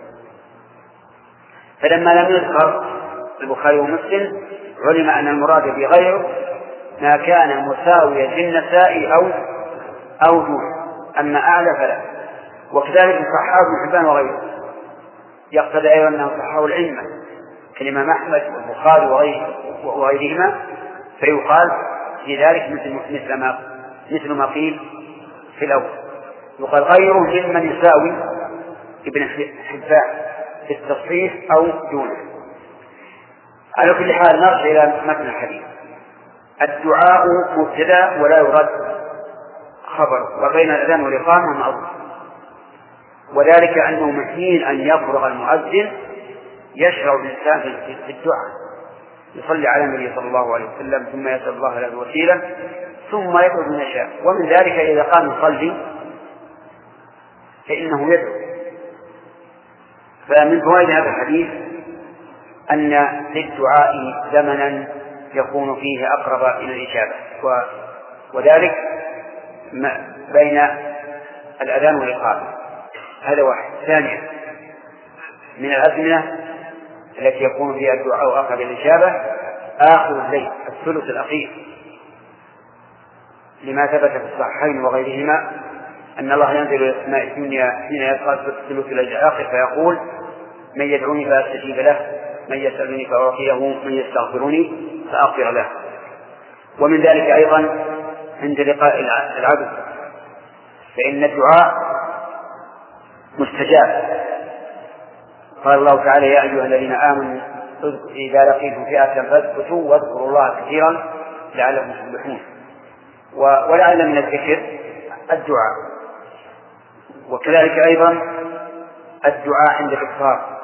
فلما لم يذكر البخاري ومسلم علم أن المراد بغيره ما كان مساويا للنسائي أو أو دون، أما أعلى فلا. وكذلك صححه ابن حبان وغيره، يقتضي أيضا أنه صححه الأئمة كالإمام أحمد والبخاري وغيرهما، فيقال في ذلك مثل مثل ما مثل ما قيل في الأول، يقال غيره ممن يساوي ابن حبان في التصحيح أو دونه. على كل حال نرجع إلى متن الحديث. الدعاء مبتدأ ولا يرد خبر، وبين الأذان والإقامة معروف، وذلك أنه من حين أن يفرغ المؤذن يشرع الإنسان في الدعاء، يصلي على النبي صلى الله عليه وسلم ثم يسأل الله له الوسيلة ثم يدعو من يشاء. ومن ذلك إذا قام يصلي فإنه يدعو. فمن فوائد هذا الحديث أن للدعاء زمنا يكون فيه أقرب إلى الإجابة، وذلك بين الأذان والإقامة، هذا واحد. ثانيا من الأزمنة التي يكون فيها الدعاء أقرب إلى الإجابة آخر الليل الثلث الأخير، لما ثبت في الصحيحين وغيرهما أن الله ينزل إلى السماء الدنيا حين يبقى الثلث الآخر فيقول من يدعوني فأستجيب له، من يسألني فأعطيه، من يستغفرني فأغفر له. ومن ذلك أيضا عند لقاء العبد فإن الدعاء مستجاب. قال الله تعالى يا أيها الذين آمنوا إذا لقيتم فئة فاثبتوا واذكروا الله كثيرا لعلكم تفلحون. ولعل من الذكر الدعاء، وكذلك أيضا الدعاء عند الإفطار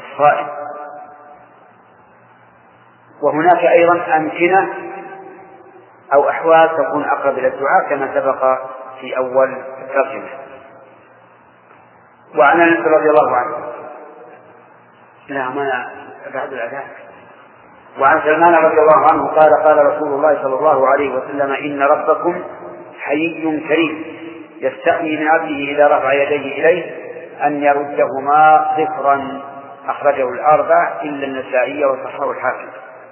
للصائم. وهناك أيضا أمكنة أو أحوال تكون أقرب إلى الدعاء كما سبق في أول الترجمة. وعن أنس رضي الله عنه لا ما بعد الأذان. وعن سلمان رضي الله عنه قال قال رسول الله صلى الله عليه وسلم إن ربكم حيي كريم يستحيي من عبده إذا رفع يديه إليه أن يردهما صفرا. أخرجه الأربع إلا النسائي وصححه الحاكم.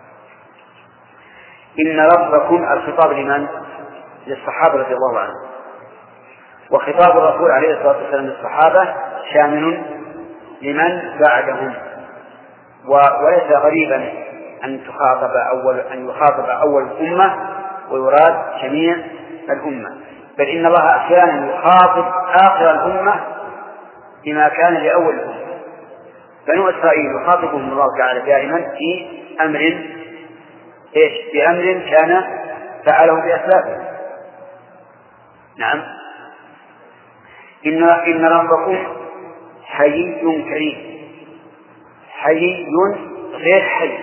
إن ربكم الخطاب لمن؟ للصحابة رضي الله عنهم، وخطاب الرسول عليه الصلاة والسلام للصحابة شامل لمن بعدهم، وليس غريبا أن تخاطب أول أن يخاطب أول الأمة ويراد جميع الأمة، بل إن الله أحيانا يخاطب آخر الأمة بما كان لأول الأمة. بنو إسرائيل يخاطبهم الله تعالى دائما في أمر إيش؟ بأمر كان فعله بأسلافهم. نعم. إن إن ربكم حيي كريم. حيي غير حي،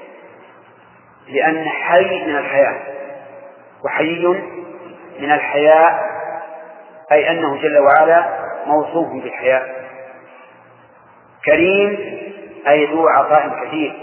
لأن حي من الحياة، وحيي من الحياء، أي أنه جل وعلا موصوف بالحياء. كريم أي ذو عطاء كثير.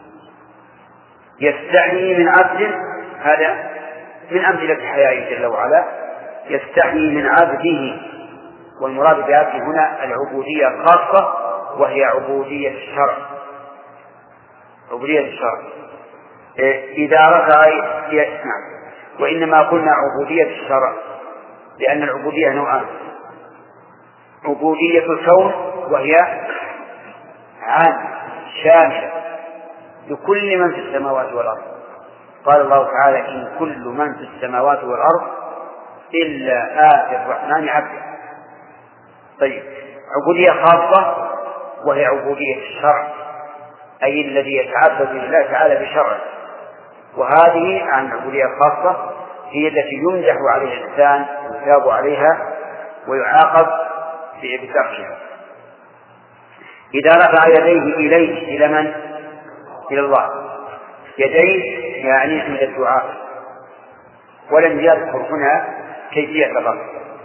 يستحيي من عبد، هذا من أمثلة حيائه جل وعلا. يستحيي من عبده، والمراد بعبده هنا العبودية الخاصة، وهي عبودية الشرع. عبودية الشرع إذا رفع يسمع. وإنما قلنا عبودية الشرع لأن العبودية نوعان: عبودية الكون وهي عامة شاملة لكل من في السماوات والأرض. قال الله تعالى: إن كل من في السماوات والأرض إلا آتي الرحمن عبدا. طيب، عبودية خاصة وهي عبودية الشرع، أي الذي يتعبد لله تعالى بشرعه، وهذه عن العبودية الخاصة هي التي ينجح عليها الإنسان ويثاب عليها ويعاقب بتركها. إذا رفع يديه إليه، إلى من؟ إلى الله. يديه يعني عند الدعاء، ولم يذكر هنا كيفية الرفع،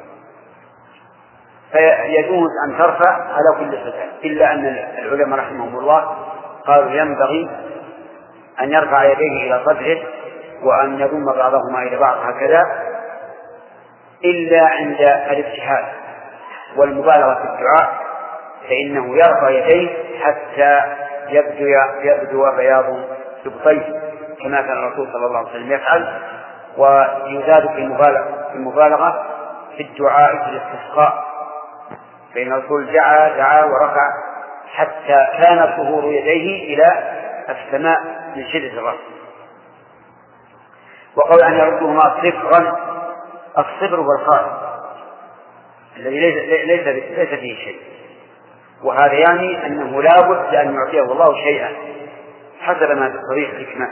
فيجوز أن ترفع على كل صفة، إلا أن العلماء رحمهم الله قالوا ينبغي أن يرفع يديه إلى صدره وأن يضم بعضهما إلى بعض هكذا، إلا عند الابتهال والمبالغة في الدعاء، فإنه يرفع يديه حتى يبدو, يبدو بياض سبطيه كما كان الرسول صلى الله عليه وسلم يفعل. ويزاد في المبالغة, في المبالغة في الدعاء في الاستسقاء، فإن الرسول دعا دعا ورفع حتى كان ظهور يديه إلى السماء من شدة الرفع. وقول أن يردهما صفرا، الصفر هو الخائف الذي ليس, ليس, ليس فيه شيء، وهذا يعني أنه لا بد أن يعطيه الله شيئا حسب ما تقتضيه الحكمة.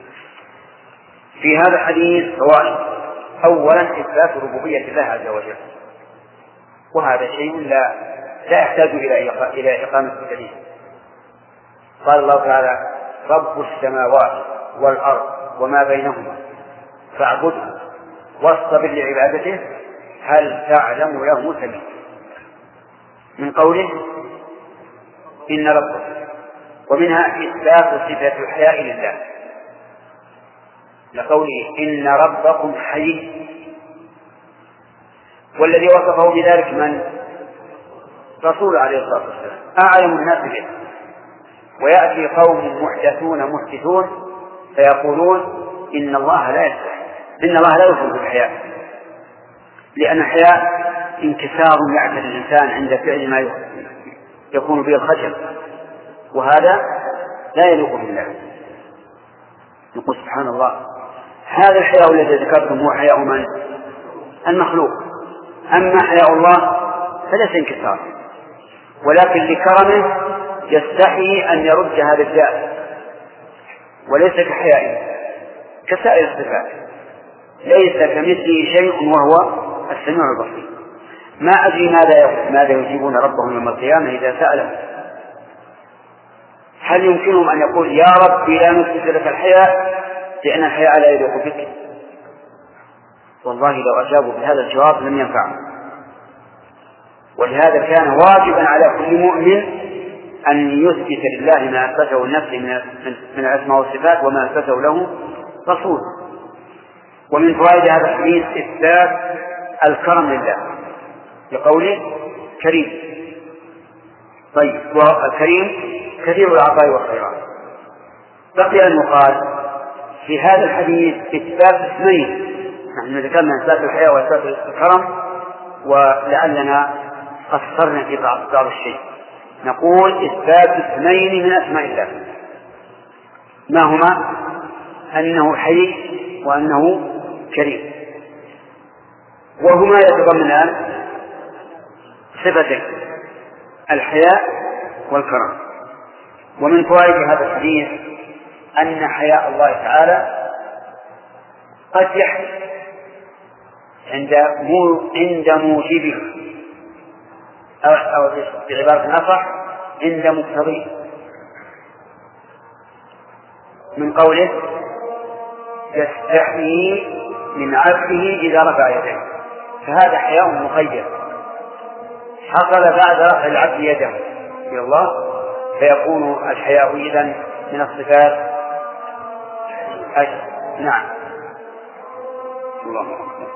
في هذا الحديث فوائد: أولا إثبات ربوبية الله عز وجل، وهذا شيء لا لا يحتاج إلى إلى إقامة الدليل. قال الله تعالى: رب السماوات والأرض وما بينهما فاعبده واصطبر لعبادته هل تعلم له سبيلا. من قوله إن ربكم، ومنها إثبات صفة الحياء لله، لقوله إن ربكم حي، والذي وصفه بذلك من؟ رسول عليه الصلاة والسلام، أعلم الناس به. ويأتي قوم محدثون محدثون فيقولون إن الله لا يستحي، إن الله لا يوصف بالحياء، لأن الحياء انكسار يعتري الإنسان عند فعل ما يكون به الخجل، وهذا لا يليق بالله. نقول سبحان الله، هذا الحياء الذي ذكرتم هو حياء من؟ المخلوق. أما حياء الله فليس انكسار، ولكن لكرمه يستحي أن يرد هذا الداء، وليس كحيائه كسائر الصفات، ليس كمثله شيء وهو السميع البصير. ما أدري ماذا ماذا يجيبون ربهم يوم القيامة إذا سأله. هل يمكنهم أن يقول: يا ربي لا نثبت لك الحياء لأن الحياء لا يليق بك؟ والله لو أجابوا بهذا الجواب لم ينفعهم. ولهذا كان واجبا على كل مؤمن أن يثبت لله ما أثبته لنفسه من الأسماء والصفات وما أثبته له رسوله. ومن فوائد هذا الحديث إثبات الكرم لله بقوله كريم. طيب، والكريم كثير العطاء والخيرات. بقي أن يقال في هذا الحديث إثبات اسمين، نحن ذكرنا إثبات الحياة وإثبات الكرم، ولعلنا قصرنا في بعض بعض الشيء. نقول إثبات اسمين من أسماء الله، ما هما؟ أنه حي وأنه كريم، وهما يتضمنان صفتين الحياء والكرم. ومن فوائد هذا الحديث أن حياء الله تعالى قد يحدث عند عند موجبه، أو, أو بعبارة أصح عند مقتضيه، من قوله يستحيي من عبده إذا رفع يديه، فهذا حياء مقيد حصل بعد رفع العبد يده إلى الله، فيكون الحياء إذن من الصفات. أجل. نعم. الله أكبر.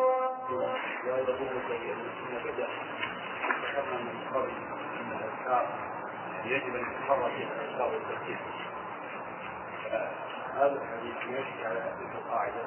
يجب أن يتفرغ في الأذكار والترتيب. هذا الحديث يمشي على تلك القاعدة.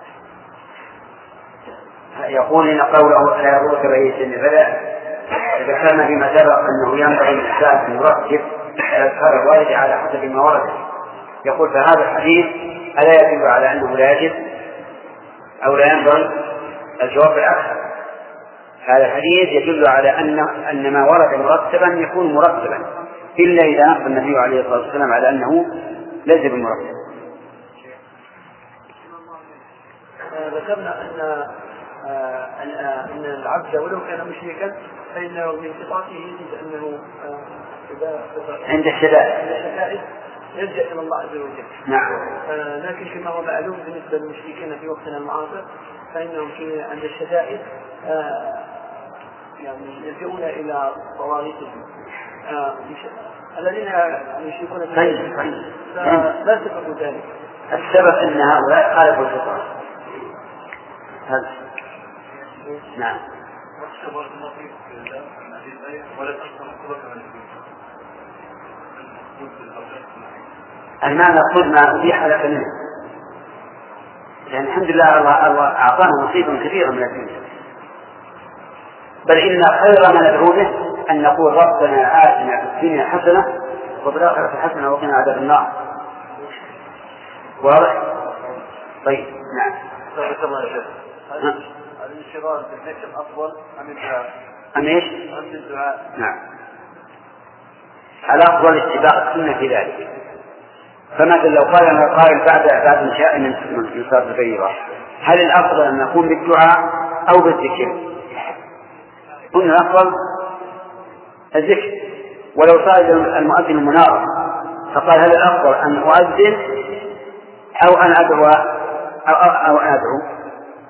يقول إن قوله لا يضرك بأي سن بدأ، ذكرنا فيما سبق أنه ينبغي للإنسان أن يرتب الأذكار الواردة على حسب ما ورد. يقول فهذا الحديث ألا يدل على أنه لا يجب أو لا ينبغي؟ الجواب بالعكس، هذا الحديث يدل على أن أن ما ورد مرتبا يكون مرتبا، إلا إذا نص النبي عليه الصلاة والسلام على أنه ليس بمرتب. ذكرنا أن أن العبد ولو كان مشركا فإنه من صفاته يجب أنه إذا عند الشدائد يلجأ إلى الله عز وجل. نعم. لكن كما هو معلوم بالنسبة للمشركين في وقتنا المعاصر فإنهم في عند الشدائد يعني يلجؤون إلى طوائفهم الذين يشركون بالله، فلا سبب ذلك. السبب أن هؤلاء خالفوا الفطرة. هذا. نعم. المعنى خذ ما أبيح لك منه، يعني الحمد لله الله الله أعطانا نصيبا كثيرا من الدنيا، بل إن خير ما ندعو به أن نقول ربنا آتنا في الدنيا حسنة وفي الآخرة حسنة وقنا عذاب النار. واضح؟ طيب. نعم. الانشغال بالذكر أفضل أم الدعاء؟ أم إيش؟ أم الدعاء؟ نعم. الأفضل اتباع السنة في ذلك. فمثلا لو قال القائل بعد بعد إنشاء من صلاة الفريضة هل الأفضل أن نقوم بالدعاء أو بالذكر؟ قلنا الأفضل الذكر. ولو صار المؤذن المناظر فقال هل الأفضل أن أؤذن أو أن أدعو أو أو أن أدعو؟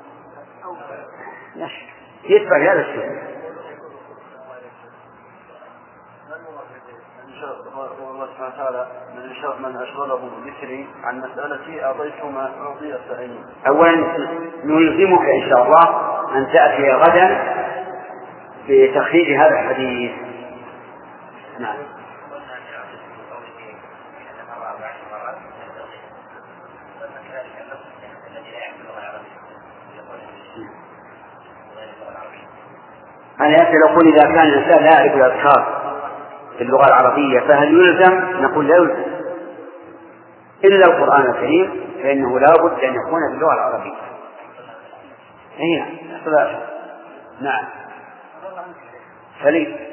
يتبع هذا الشيء. والله سبحانه وتعالى من شر من أشغله ذكري عن مسألتي أعطيته ما أعطي السعيد. أولا نلزمك إن شاء الله أن تأتي غدا بتخريج هذا الحديث. نعم. أنا يأتي نقول إذا كان الإنسان لا يعرف الأذكار في اللغة العربية فهل يلزم؟ نقول لا يلزم إلا القرآن الكريم، فإنه لا بد أن يكون باللغة العربية. هنا نعم. سليم.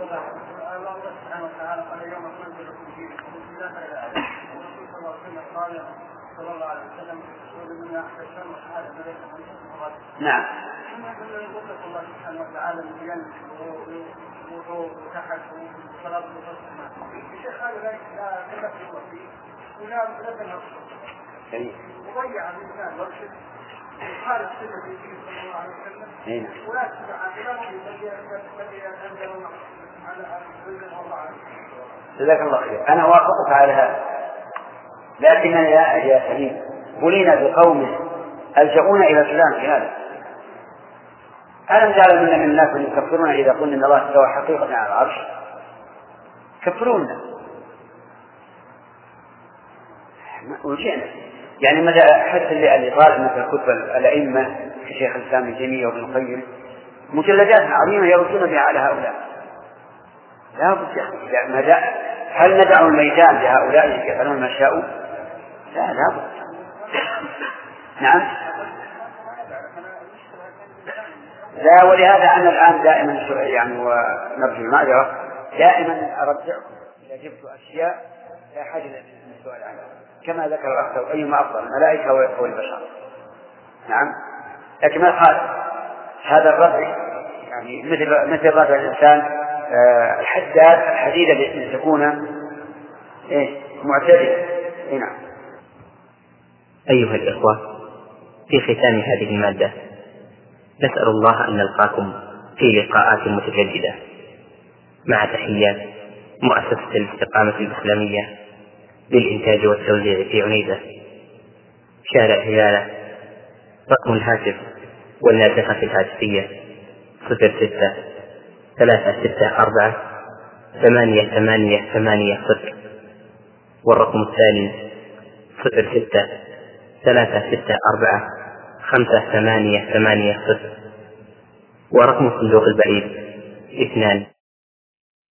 نعم. هنا. جزاك الله خير. أنا وافقك على هذا، لكنني يا يا سليم بلينا بقوم ألجؤون إلى الكلام في هذا. ألم تعلم من الناس من يكفرون إذا قلنا إن الله استوى حقيقة على العرش؟ كفرونا وجئنا يعني ماذا حتى اللي طالع مثل كتب الأئمة كشيخ الإسلام ابن تيمية وابن القيم مجلدات عظيمة يردون بها على هؤلاء. لا بد. هل ندع الميدان لهؤلاء يفعلون ما شاءوا؟ لا لا بد. نعم. لا، ولهذا أنا الآن دائما يعني ونرجو المعذرة دائما أرجعكم إذا جبت أشياء لا حاجة للسؤال عنها كما ذكر الأخ أيما أفضل الملائكة والبشر. نعم. لكن ما الحال هذا الرفع يعني مثل مثل رفع الإنسان آه الحداد الحديدة التي تكون إيه معتدلة. إيه نعم. أيها الإخوة، في ختام هذه المادة نسأل الله أن نلقاكم في لقاءات متجددة مع تحيات مؤسسة الاستقامة الإسلامية للإنتاج والتوزيع في عنيزة، شارع هلالة. رقم الهاتف والناسخة الهاتفية صفر ستة ثلاثة ستة أربعة ثمانية ثمانية ثمانية صفر، والرقم الثاني صفر ستة ثلاثة ستة أربعة خمسة ثمانية ثمانية صفر، ورقم صندوق البريد اثنان